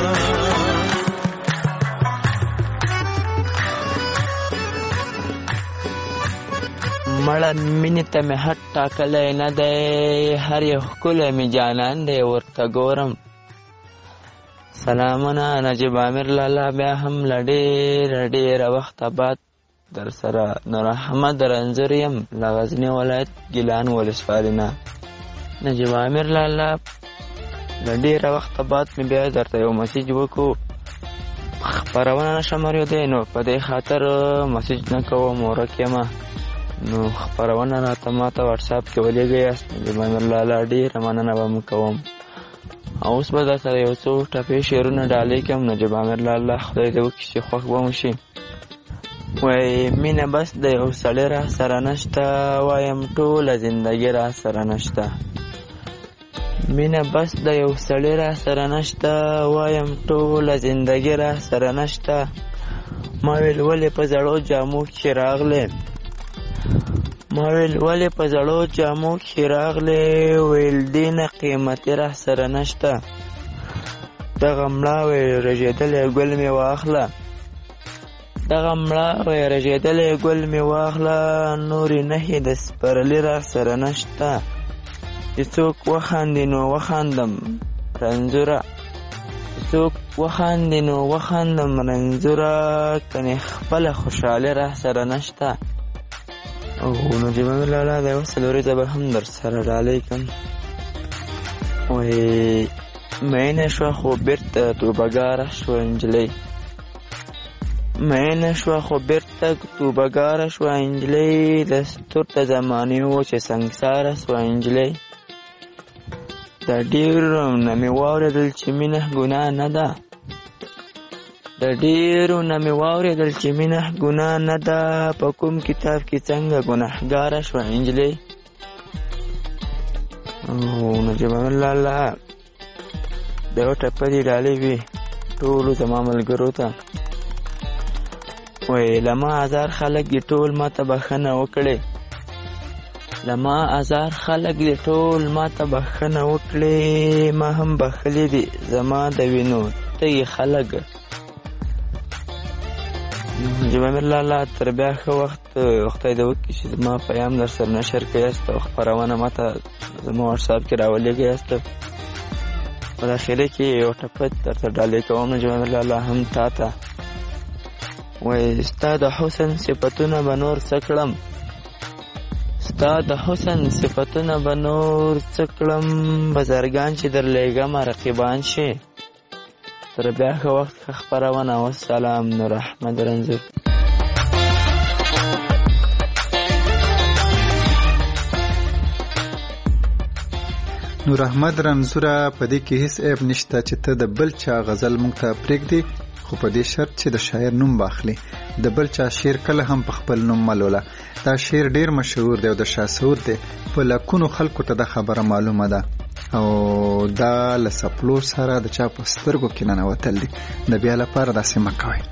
مړه مینې ته مې حد ټاکلی نه دی هر یو ښکلی مې جانان دی ورته ګورم سلامونه نجیب عامر لالا بیا هم له ډېره ډېره وخته بعد در سره نور احمد رنځور یم له غزني ولایت ګیلان ولسوالۍ نه نجیب عامر لالا له ډېره وخته بعد مې بیا درته یو مسیج وکړو خپرونه نشم اورېدی نو په دې خاطر مسیج نه کوم ورک یمه نو خپرونه راته ماته واتساپ کې ولېږئ یاست نجیب عامر لالا ډېره مننه به م کوم اوس به در سره یو څو ټپې شعرونه ډالۍ کړم نجیب عامر لالا خدای دې وکړي چې خوښ به مو شي وایي مینه بس د یو سړی را سره نشته وایم ټوله زندګي را سره نشته مینه بس د یو سړی را سره نشته وایم ټوله زندګي را سره نشته ما ویل ولې په زړو جامو کې راغلی ما ویل ولې په زړو جامو کې راغلی ویل دې نه قیمتي را سره نشته دغه مړه ویل رژېدلی ګل مې واخله دغه مړه ویل رژېدلی ګل مې واخله نورې نښې د سپرلي را سره نشته چې څوک وخاندي نو وخاندم رنځوره چې څوک وخاندي نو وخاندم رنځوره کنې خپله خوشحالي را سره نشته او نجیب عامر لالا د یوه څلوریزه به هم در سره ډالۍ کړم وایي مینه شوه خو بېرته توبهګاره شوه نجلۍ مینه شوه خو بېرته توبهګاره شوه نجلۍ دستور د زمانې و چې سنګساره شوه نجلۍ د ډېرو نه مې واورېدل چې مینه ګناه نه ده د ډېرو نه مې واورېدل چې مینه ګناه نه ده په کوم کتاب کې څنګه ګناهګاره شوه نجلۍ او نجیب عامر لالا د یو ټپه دې ډالۍ وي ټولو زما ملګرو ته وایي له ما ازار خلک دې ټول ما ته بښنه وکړې له ما ازار خلک دې ټول ما ته بښنه وکړې ما هم بښلې دي زما د وینو تږي خلک نجیب عامر لالا تر بیا ښه وخت خدای دې وکړي چې زما پیام در سره نشر کړئ او خپرونه ما ته زما واتساپ کې راولېږئ یاست په داخلي کې یو ټپه درته ډالۍ کوم نجیب عامر لالا هم تا ته وایي ستا د حسن صفتونه به نور څه کړم ستا د حسن صفتونه به نور څه کړم بزرګان چې در لېږمه رقیبان شي تر بیا ښه وخت ښه خپرونه والسلام نور احمد رنځور نور احمد رنځوره په دې کې هیڅ عیب نشته چې ته د بل چا غزل مونږ ته پرېږدې خو په دې شرط چې د شاعر نوم واخلي د بل چا شعر کله هم په خپل نوم ملوله دا شعر ډیر مشهور دی او د شاه سعود دی په لکونو خلکو ته دا خبره معلومه ده او دا له سپلو سره د چا په سترګو کې ننوتل دي د بیا لپاره داسې مه کوئ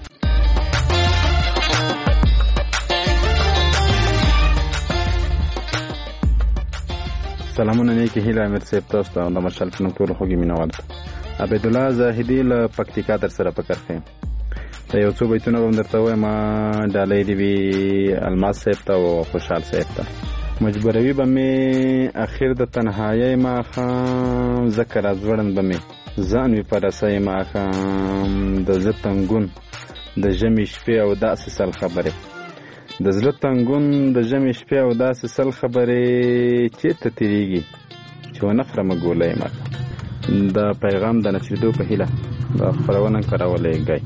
سلامونه نیکی هیله امیر صاحب تاسو ته د مشال فلم ټولو خوږې مینوال ته عبیدالله زاهدي له پکتیکا در سره په کرښې د یو څو بیتونه به هم درته ووایم ډالۍ دې وي الماس صاحب ته او خوشحال صاحب ته مجبوروي به مې اخر د تنهایۍ ماښام ځکه راځوړند به مې ځان وي په رسۍ ماښام د زه تنګون د ژمي شپې او داسې سل خبرې د زړه تنګون د ژمي شپې او داسې سل خبرې چېرته تېرېږي چې ونه خرمه ګولۍ ماښام د پیغام د نشریدو په هیله د خپرونه کراولیږئ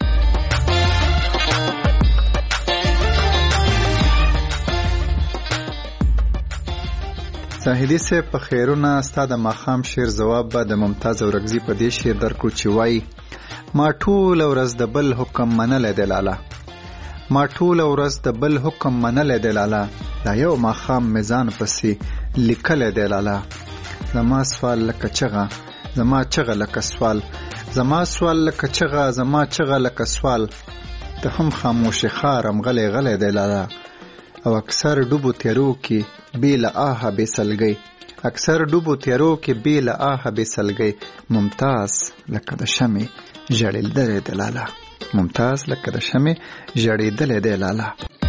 زاهدي صاحب په خیرونه ستا د ماښام شعر ځواب به د ممتاز اورکزي په دې شعر درکړو چې وایي ما ټول ورځ د بل حکم منلی دی لالا، ما ټول ورځ د بل حکم منلی دی لالا، دا یو ماښام مې ځان پسې لیکلی دی لالا. زما سوال لکه چغه، زما چغه لکه سوال، زما سوال لکه چغه، زما چغه لکه سوال. ته هم خاموش خارم غلی غلی دی لالا. او اکثر ډوبو تیرو کې بې له آهه بې سلګۍ، اکثر ډوبو تیرو کې بې له آهه بې سلګۍ. ممتاز لکه د شمع ژړېدلی دی لالا، ممتاز لکه د شمع ژړېدلی دی لالا.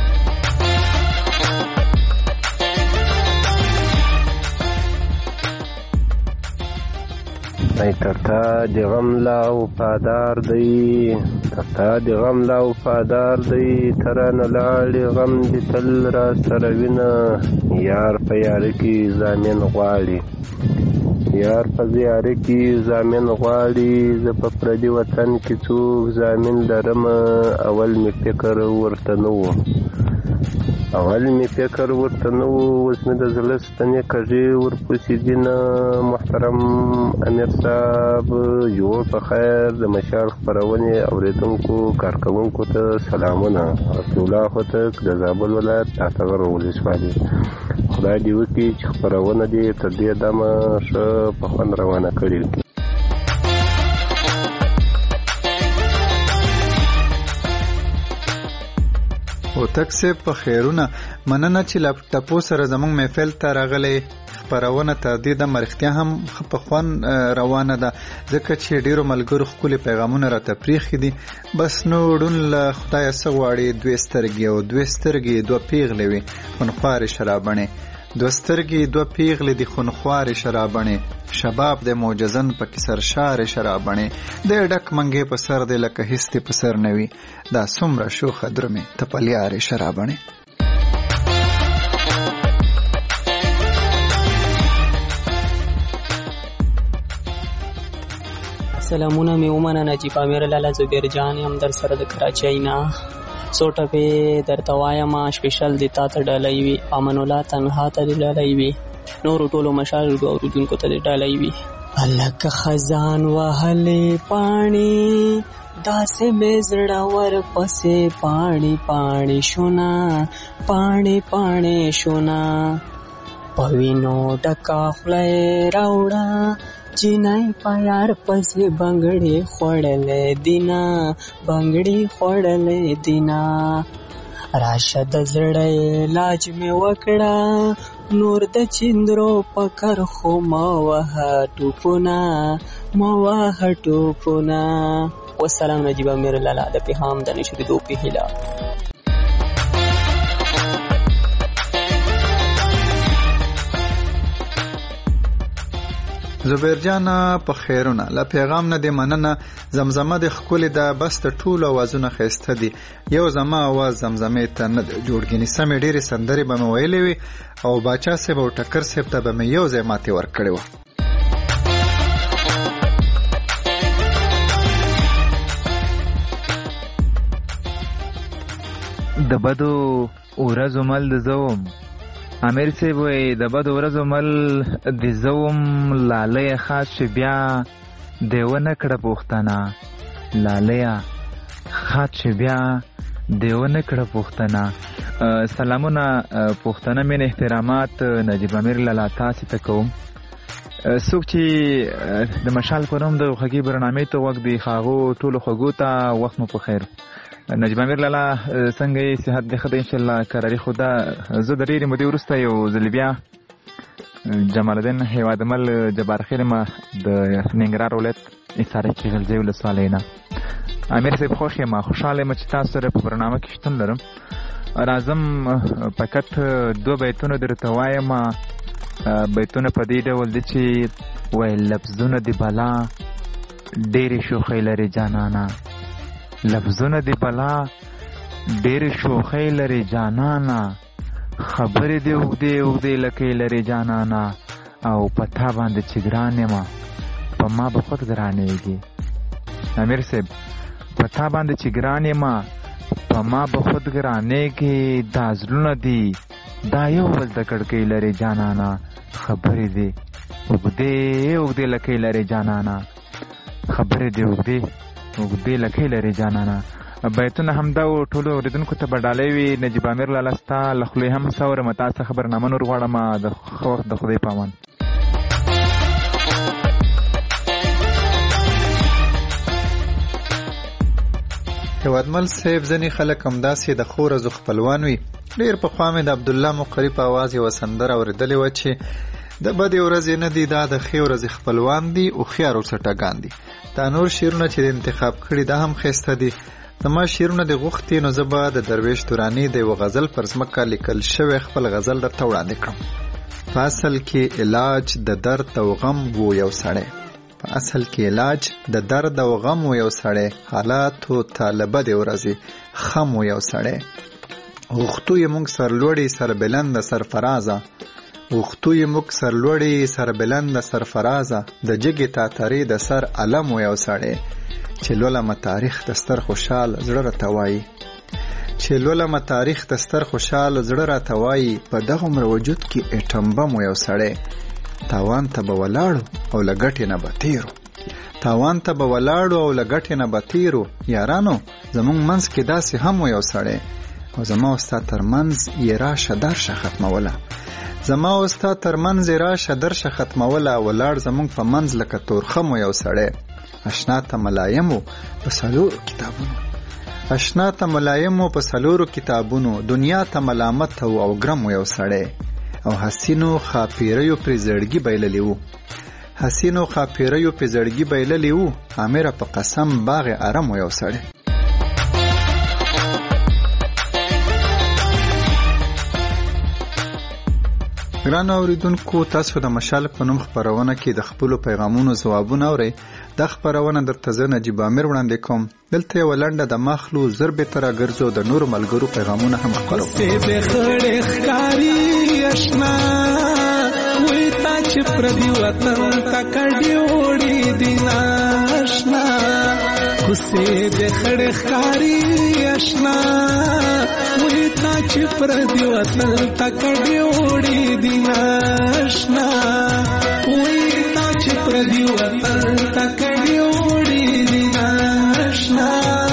ای ترتا د غم لا وفادار دی، ترتا د غم لا وفادار دی، ترانه لاړې غم دې تل را سره وینه. یار په یاره کې زامن غواړي، یار په زیاره کې زامن غواړي. زه په پردي وطن کې څوک زامن لرم، اول مې فکر ورته نه و، اول مې فکر ورته نه و، اوس مې د زړه ستنې کږې ورپسې دي نه. محترم امیر صاحب جوړ په خیر. د مشال خپرونې اورېدونکو کارکوونکو ته سلامونه. رسول الله هوتک د زابل ولایت تحتغر ولسوالي. خدای دې وکړي چې خپرونه دې تر دې دمه ښه په خوند روانه کړي. هوتک صاحب په خیرونه، مننه چې لپټاپو سره زموږ محفل ته راغلی. خپرونه تر دې دمه رښتیا هم په خوند روانه ده، ځکه چې ډېرو ملګرو ښکلي پیغامونه راته پرېښي دي. بس نو ړوند له خدایه څه غواړي، دوې سترګې او دوې سترګې دوه پیغلې وي خونخوارې شرابڼې، دوه سترګې دوه پیغلې دي خونخوارې شرابڼې. شباب د موجزن پکې سرشارې شرابڼې، د ډک منګې په سر دی لکه هیڅ دې په سر نه وي، دا څومره شوخه درمې تپلیارې شرابڼې. سلامونه مې ومنه نجیب امیر لالا زبیر جان یم در سره د کراچۍ نه. څو ټپې درته وایم سپیشل دې تا ته ډالۍ وي، امان الله تنها ته دې ډالۍ وي، نورو ټولو مشالو اورېدونکو ته دې ډالۍ وي. هلکه خزان وهلې پاڼې داسې مې زړه ورپسې پاڼې پاڼې شونه، پاڼې پاڼې شونه. په وینو ډکه خوله یې راوړه، جینۍ په یار پسې بنګړې خوړلې دینا، بنګړې خوړلې دینا. راشه د زړه علاج مې وکړه، نور د چندرو په کرښو مه وهه ټوپونه، مه وهه ټوپونه. والسلام نجیب امیر لالا د پیغام د نشریدو په هیله. زبیر جان په خیرونه، له پیغام نه دې مننه. زمزمه د ښکلې ده، بس د ټولو اوازونه ښایسته دي، یو زما اواز زمزمې ته نه دی جوړ. ګینې سمې ډېرې سندرې به مې ویلې وي او باچا صاحب او ټکر صاحب ته به مې یو ځای ماتې ورکړې وه. د بدو ورځو مل د زوم امیر صاحب وایي د بدو ورځو مل د زوم لالیه خاص چې بیا دیوه نه کړه پوښتنه، لالیه خاص چې بیا دیوه نه کړه پوښتنه. سلامونه پوښتنه مین احترامات نجیب امیر لالا تاسې ته کوم. څوک چې د مشال په نوم د خوږې برنامې ته غوږ دی، هغو ټولو خوږو ته وخت مو په خیر. نجیب امیر لالا څنګه یې؟ صحت دې ښه دی انشاءالله؟ کراري خو ده. زه د ډېرې مودې وروسته یو ځل بیا جمال الدین هیوادمل جبار خیل یم د ننګرهار ولایت حصارک کې غلجۍ ولسوالۍ نه. امیر صاحب خوښ یم، خوشحاله یم چې تاسو سره په برنامه کې شتون لرم. راځم فقط دوه بیتونه درته وایم. بیتونه په دې ډول دي چې وایي لفظونه د بلا ډېرې شوخۍ لري جانانه، لفظونه د بلا ډېرې شوخۍ لري جانانه، خبرې دې اوږدې اوږدې لکۍ لري جانانه، او په تا باندې چې ګران یمه په ما به خود ګرانېږي. امیر صاحب په تا باندې چې ګران یمه په ما به خود ګرانېږي، دا زړونه دي دا یو بل د کړکۍ لري جانانه، خبرې دې اوږدې اوږدې لکۍ لري جانانه، خبرې دې اوږدې اوږدې لکۍ لري جانانه. بیتونه همدا و ټولو اورېدونکو ته به ډالۍ وي. نجیب امیر لاله ستا له خولې هم څه اورم، تا څه خبرنامه نور غواړم. د ښه وخت د خدای په امان. هیوادمل صاحب ځینې خلک همداسې د ښو ورځو خپلوان وي. ډېر پخوا مې د عبدالله مقري په اواز یوه سندره اورېدلې وه چې د بدې ورځې نه دي، دا د ښې ورځې خپلوان دي، هوښیار ورڅټګان دي. دا نور شعرونه چې د انتخاب کړي دا هم ښایسته دي. زما شعرونه د غوښتي نو زه به د درویش توراني د یوه غزل پر ځمکه لیکل شوی خپل غزل درته وړاندې کړم. په اصل کې علاج د درد او غم و یو سړی په اصل کې علاج د درد او غم و یو سړی حالاتو ته له بدې ورځې خم و یو سړی. غوښتو یې موږ سرلوړي سربلنده سرفرازه غوښتو یې موږ سرلوړي سربلنده سرفرازه د جګې تاترې د سر علم و یو سړی چې لولمه تاریخ د ستر خوشحال زړه راته وایي چې لولمه تاریخ د ستر خوشحال زړه راته وایي په دغومره وجود کې اټم بم و یو سړی. تاوان ته به ولاړو او له ګټې نه به تیرو تاوان ته به ولاړو او له ګټې نه به تیرو یارانو زمونږ منځ کې داسې هم و یو سړی او زما او ستا ترمنځ یې راشه درشه ختموله زما او ستا ترمنځ یې راشه درشه ختموله ولاړ زمونږ په منځ لکه تورخم و یو سړی. اشنا ته ملایمو په څلورو کتابونو اشنا ته ملایمو په څلورو کتابونو دنیا ته ملامت او ګرم و یو سړی او حسینو خاپیریو پر زړګي بایللی وو حسینو خاپیریو پر زړګي بایللی وو امیر په قسم باغ ارم و یو سړی. ګران اوریدونکو تاسو د مشال په نوم خبرونه کې د خپل پیغامونو ځوابونه اورئ. د خبرونه درته زه نجیب امیر وړاندې کوم. دلته یو لنډه د مخلو ضربې تر ګرځو د نور ملګرو پیغامونه هم خبرو. اشنا وې تا چې پردي وطن تا کډي وړي دینا اشنا کوسه د خړې خاري اشنا وې تا چې پردي وطن تا کډي وړي دینا اشنا وې تا چې پردي وطن تا کډي وړي دینا اشنا.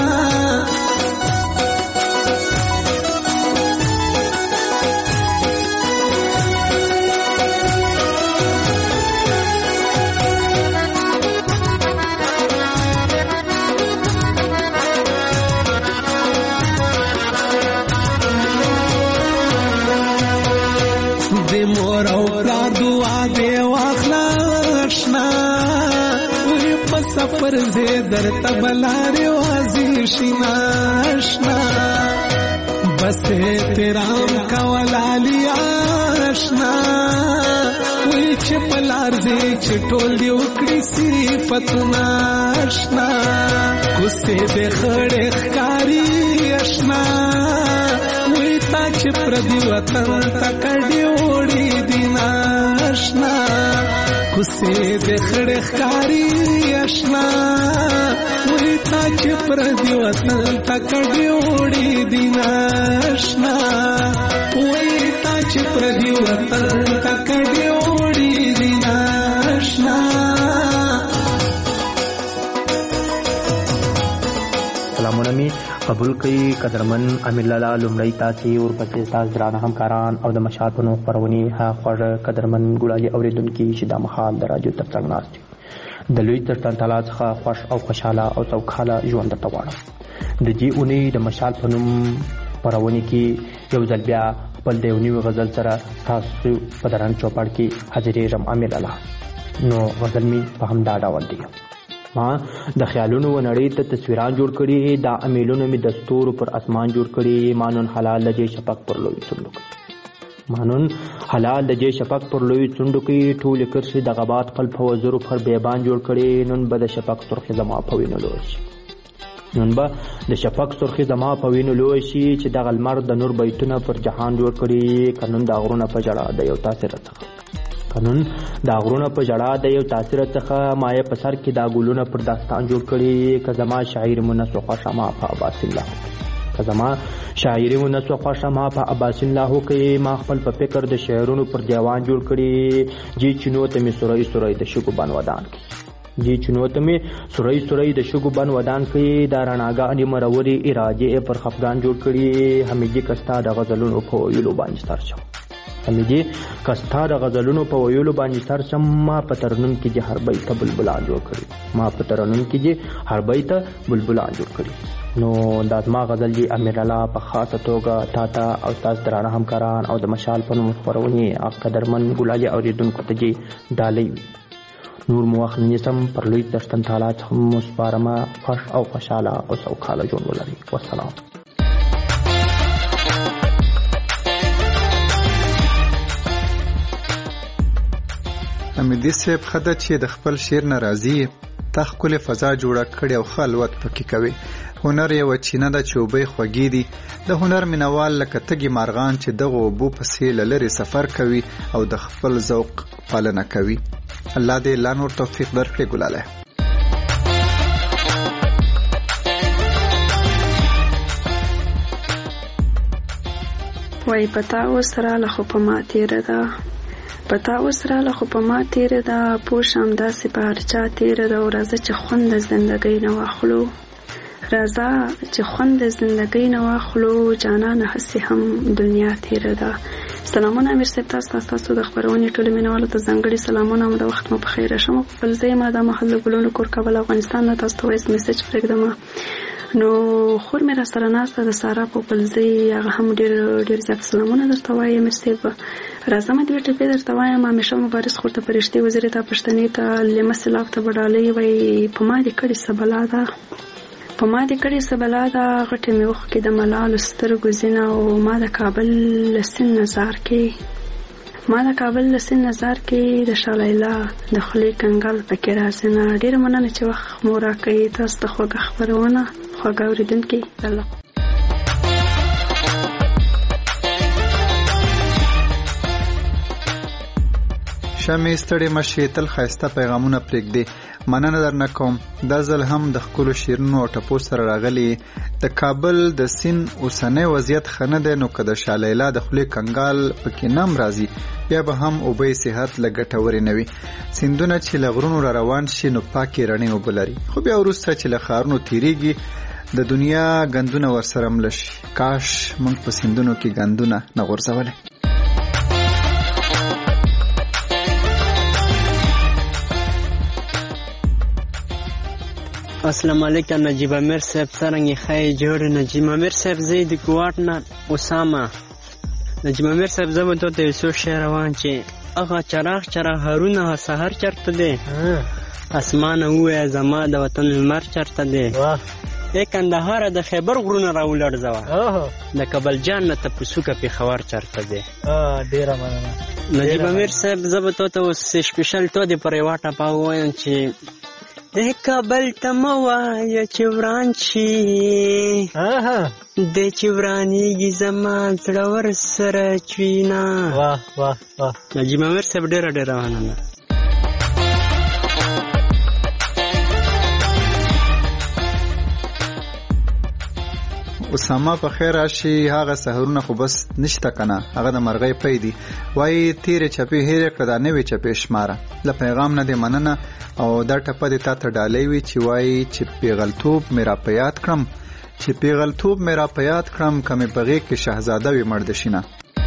سفر دې درته بلارې وازي شینا آشنا بس احترام کولالي آشنا وې چې بلار دې چې ټول دې وکړي صفتونه آشنا کوسه دې خړې ښکاری آشنا وې تا چې پردي وطن تا کډي وړي دینا آشنا کوسه دې خړې ښکاری آشنا وې تا چې پردي وطن تا کډي وړي دینا آشنا وې تا چې پردي وطن تا کډي وړي دینا آشنا. سلامونه می قبول کړئ قدرمن امیر لالا لومړی تاسې ورپسې ستاسو درانه همکاران او د مشال په نوم خپرونې ها خوږه قدرمن ګوړالي اورېدونکي چې دا مهال د راډیو تر څنګ ناست دي د لوی څښتن تعالی څخه خوښ او خوشحاله او سوکاله ژوند درته غواړم. د دې اونۍ د مشال په نوم خپرونې کې یو ځل بیا خپل د یو نوي غزل سره ستاسو په دران چوپړ کې حاضرېږم امیر لالا. نو غزل مې په همدا ډول دی. ما د خیالونو و نړۍ ته تصویران جوړ کړي دا امیلونو مې د ستورو پر اسمان جوړ کړي مانون حلال لجې شپک پر لوی څنډو کړي مانون حلال لجې شپک پر لوی څنډو کړي ټول کرشي د غبات خپل په وزرو پر بیبان جوړ کړي نن به د شپک سرخي زما په وینو لوی شي نن به د شپک سرخي زما په وینو لوی شي چې د غلمر د نور بیتونه پر جهان جوړ کړي قانون د غرونه په جړه د یو تاثیر څخه قانون دا غرونه په جړه د یو تاثیر څخه مایه په سر کې دا ګلونه پر داستان جوړ کړي که زما شاعر منصف خوښه ما په عباس الله که زما شاعر منصف خوښه ما په عباس الله کې ما خپل په فکر د شعرونو پر دیوان جوړ کړي جی چینو ته می سورای سورای د شګو بان ودان جی چنو ته مې سورۍ سورۍ د شګو بن ودان کې د رڼاګانې مرورې ارادې پر خفګان جوړ کړي حمیدي کستا د غزلونو په ویلو باندې ستر شم حمیدي کستا د غزلونو په ویلو باندې ستر شم ما په ترنم کې چې هر بیت بلبلان جوړ کړي ما په ترنم کې چې هر بیت بلبلان جوړ کړي نو دا زما غزل دی امیر الله په خاصه توګه تا ته او تاسو درانه همکاران او د مشال په نوم خپرونې قدرمن ګلالي اوریدونکو ته چې ډالۍ نور مو وخت نیسم پر لوی دشتن تعالی څخه مو سپارمه خوش او خوشحاله او سوکاله ژوند ولرئ والسلام. حمیدي صاحب خده چې د خپل شعر نه راضي تا ښکلې فضا جوړه کړې او ښه الوت پکې کوي. هنر یوه چینه ده چې اوبه یې خوږې دي. د هنر مینوال لکه تږي مارغان چې دغه اوبو پسې له لرې سفر کوي او د خپل ذوق پالنه کوي. الله دې لا نور توفیق درکړي ګلاله. وای پتا اوس راله خو په ما تېره ده پتا اوس راله خو په ما تېره ده پوه شم داسې په هر چا تېره ده او راځه چې خوند د زندګۍ نه واخلو راځه چې خوند د زندګۍ نه واخلو جانانه هسې هم دنیا تېره ده. سلامونه امیر صاحب تاسو ته ستاسو د خپرونې ټولو مینوالو ته ځانګړي سلامونه او د وخت مو په خیر راشم. په خپل ځای ما دا مهال د ګلونو کور کابل افغانستان نه تاسو ته وایس میسج پرېږدم. نو خور مې راسره ناسته د سارا په خپل ځای هغه هم ډېر ډېر زیات سلامونه درته وایي امیر صاحب. راځه دوې ټپې درته وایم. همیشه مبارز خور ته فرښتې وزیرې ته پښتنې ته لمه سلاف ته به ډالۍ وایي په ما دې کړې څه بلا ده په ما دې کړې څه بلا ده غټې مې اوښکې د ملالو سترګو ځینه او ما د کابل له سیند نظار کې ما د کابل له سیند نظار کې د شاه لیلا د خولې کنګل پکې راځنه. ډېره مننه چې وخت مو راکوي. تاسو ته خوږه خپرونه خوږه اورېدونکي الله. شمې ستړې مشي تل ښایسته پیغامونه پرېږدي. مننه درنه کوم. دا ځل هم د ښکلو شعرونو او ټپو سره راغلي. د کابل د سیند اوسنی وضعیت ښه نه دی نو که د شاه لیلا د خولې کنګال پکې نم راځي بیا به هم اوبه صحت له ګټورې نه وي. سیندونه چې له غرونو را روان شي نو پاکې رڼې اوبه لري خو بیا وروسته چې له ښارونو تېرېږي د دنیا ګندونه ورسره مله شي. کاش موږ په سیندونو کې ګندونه نه غورځولی. السلام علیکم نجیب امیر صاحب څرنګه ښه جوړ نجیب امیر صاحب زه د کوټ نه اسامه. نجیب امیر صاحب زه به ته یو څو شعر روان چې هغه چراغ چراغ هرونه سحر چرته دی اسمان وې زما د وطن لمر چرته دی ای کندهار د خیبر غرونه راولړځوه د کابل جان نه تپوسوکه پېښور چرته دی. ډېره مننه نجیب امیر صاحب زه به ته اوس سپیشل تو د پر یوه ټپه ووایم چې د کابل ته مه وایه چې وران شي د چې ورانېږي زما زړه ورسره چوینه. نجیب امیر صاحب ډېره ډېره مننه. اسامه په خیر راشي. هغه سحرونه خو بس نشته کنه هغه د مرغۍ پی دي. وایي تیرې چپې هېرې کړه دا نوې چپې شماره. له پیغام نه دې مننه او دا ټپه دې تا ته ډالۍ وي چې وایي چې پیغلتوب مې را په یاد کړم چې پیغلتوب مې را په یاد کړم که مې په غېږ کې شهزاده وي مردشینه.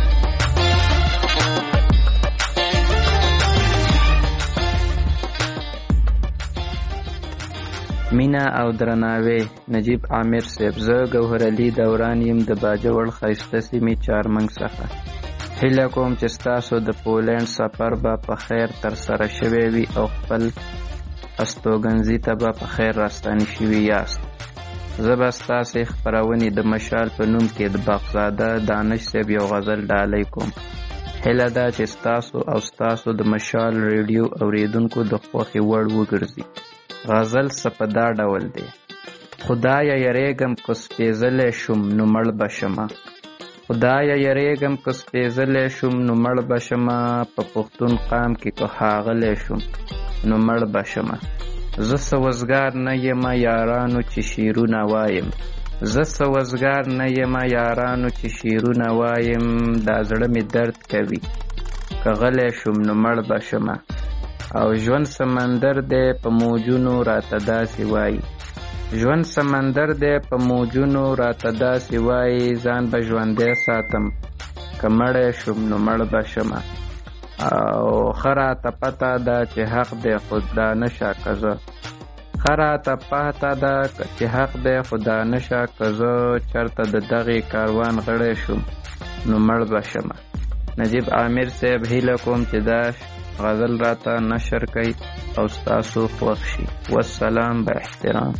مینا او درناوی نجیب عامر صاحب. زه ګوهر علي دوران یم د باجوړ ښایسته سیمې چارمنګ څخه. هیله کوم چې ستاسو د پولینډ سفر به په خیر ترسره شوی وي او خپل استوګنځي ته به په خیر راستانه شوي یاست. زه به ستاسې خپرونې د مشال په نوم کې د بخزاده دانش صاحب یو غزل ډالۍ کوم. هیله ده چې ستاسو او ستاسو د مشال ریډیو اوریدونکو د خوښې وړ وګرځي. غزل څه په دا ډول دی: خدایه یریږم که سپېڅلی شم نو مړ به شمه خدایه یریږم که سپېڅلی شم نو مړ به شمه په پښتون قام کې که ښاغلی شم نو مړ به شمه. زه څه وزګار نه یمه یارانو چې شعرونه وایم زه څه وزګار نه یمه یارانو چې شعرونه وایم دا زړه مې درد کوي که غلی شم نو مړ به شمه. او ژوند سمندر دی په موجونو راته داسې وایي ژوند سمندر دی په موجونو راته داسې وایي ځان به ژوندی ساتم که مړی شم نو مړ به شمه او ښه راته پته ده چې حق دی خو دا نشه که زه ښه راته پته ده چې حق دی خو دا نشه که زه چېرته د دغې کاروان غړی شم نو مړ به شمه. نجیب عامر صاحب هیله کوم چې دا غزل راته نشر کړئ او ستاسو خوښ شي. والسلام به احترام.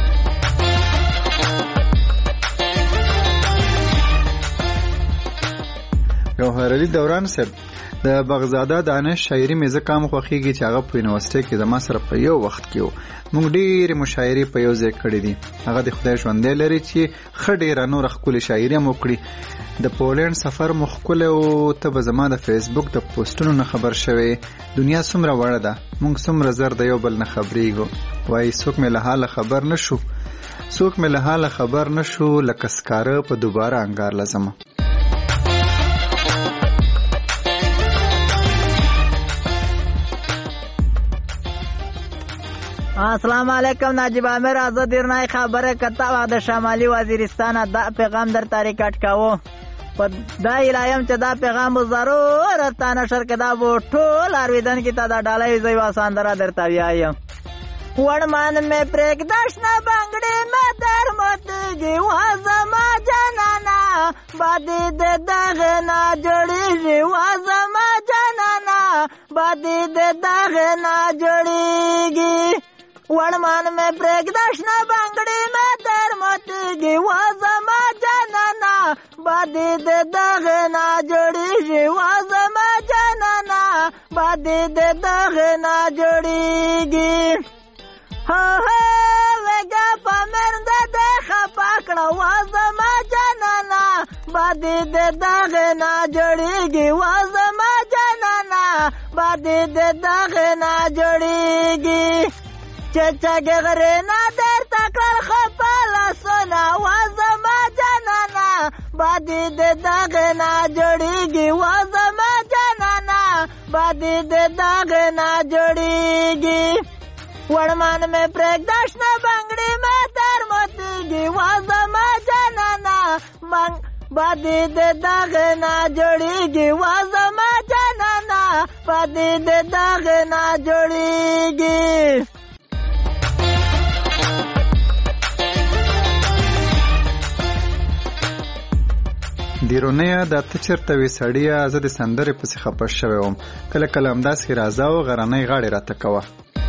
جوهر علي دوران صاحب د بغزاده دانش شاعري مې ځکه هم خوښېږي چې هغه په یونیورسټۍ کې زما سره په یو وخت کې و. موږ ډېرې مشاعرې په یو ځای کړې دي. هغه د خدای ژوندی لري چې ښه ډېره نوره ښکلې شاعري هم وکړي. د پولینډ سفر مو ښکلی و. ته به زما د فیسبوک د پوسټونو نه خبر شوې. دنیا څومره وړه ده، موږ څومره زر د یو بل نه خبرېږو. وایي څوک مې له حاله خبر نه شو څوک مې له حاله خبر نه شو لکه سکاره په دوباره انګار لازمه. السلام علیکم. ناجیب عامر آزاد ایرنای خبره کتا و د شمالي وزیرستان دا پیغام در تاریکټ کاوه په دا الایم چې دا پیغام ضرور تا نشر کدا وو ټول ارویدن کی تا دا ډالای زوی واساندرا درتا ویایم وړمان مې پرېګ دښنا بنگړې مې در متګي وازما جنانا بادي د دغه نا جوړېږي وازما جنانا بادي د دغه نا جوړېږي وړمان مې پرېګ دښنا بنگړې مې در متګي وازما جنانا بادي د دغه نا جوړېږي وازما جنانا بادي د دغه نا جوړېږي. ها ها وګه پمرند د خپاکړه وازما جنانا بادي د دغه نا جوړېږي وازما جنانا بادي د دغه نا جوړېږي. چچا غره نا در تکړه خپاله سنا وازما جنانا بادي د دغه نا جوړېږي وازما جنانا بادي د دغه نا جوړېږي. وړمان مې پرېګ دښنا بنگړې مې در متګي وازما جنانا بادي د دغه نا جوړېږي وازما جنانا بادي د دغه نا جوړېږي. دیرونیا د ته چېرته وې سړیه زه د سندرې پسې خپه شوی وم. کله کله همداسې راځه او غرنۍ غاړې راته کوه.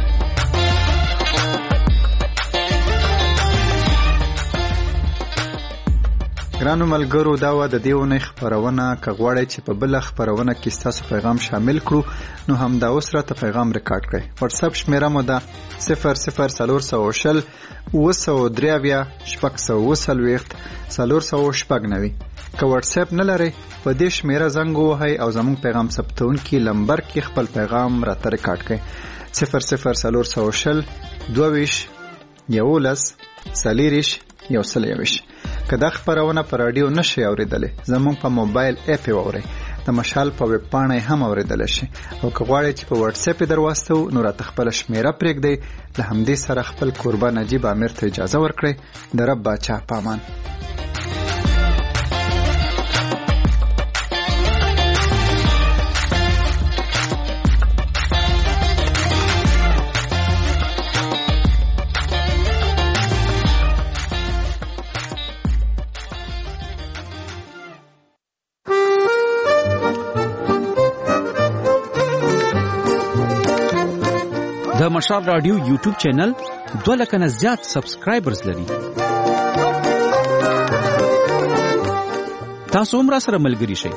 ګرانو ملګرو دا وه د دې اونۍ خپرونه. که غواړئ چې په بله خپرونه کې ستاسو پیغام شامل کړو نو همدا اوس راته پیغام ریکارډ کړئ. واتساپ شمیره مو ده صفر صفر څلور سوه شل اوه سوه درې اویا شپږ سوه اوه څلوېښت څلور سوه شپږ نوي. که واتساپ نه لرئ په دې شمیره زنګ ووهئ او زموږ پیغام ثبتونکي لمبر کې خپل پیغام راته ریکارډ کړئ. صفر صفر څلور سوه شل دوه ویشت یولس څلېرویشت یو سل یوویشت. که دا خپرونه په راډیو نشئ اورېدلی زموږ په موبایل اپ یې واورئ. د مشال په ویب پاڼه یې هم اورېدلی شي. او که غواړئ چې په واتساپ یې در واستوو نو راته خپله شمیره پرېږدئ. له همدې سره خپل کوربه نجیب عامر ته اجازه ورکړئ. د رب باچا په امان. د مشال رادیو یوټیوب چینل دوه لکه نه زیات سبسکرایبرز لري. تاسو هم را سره ملګري شئ.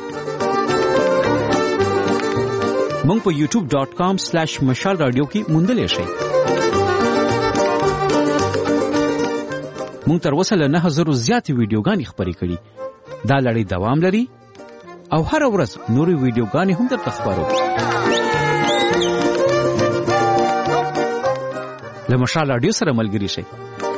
مونږ په یوټیوب ډاټ کام سلیش مشال رادیو کې موندلی شئ. مونږ تر اوسه له نهه زرو زیاتې ویډیوګانې خپرې کړي. دا لړۍ دوام لري او هره ورځ نورې ویډیوګانې هم درته خپرو. له مشال رادیو سره ملګري شئ.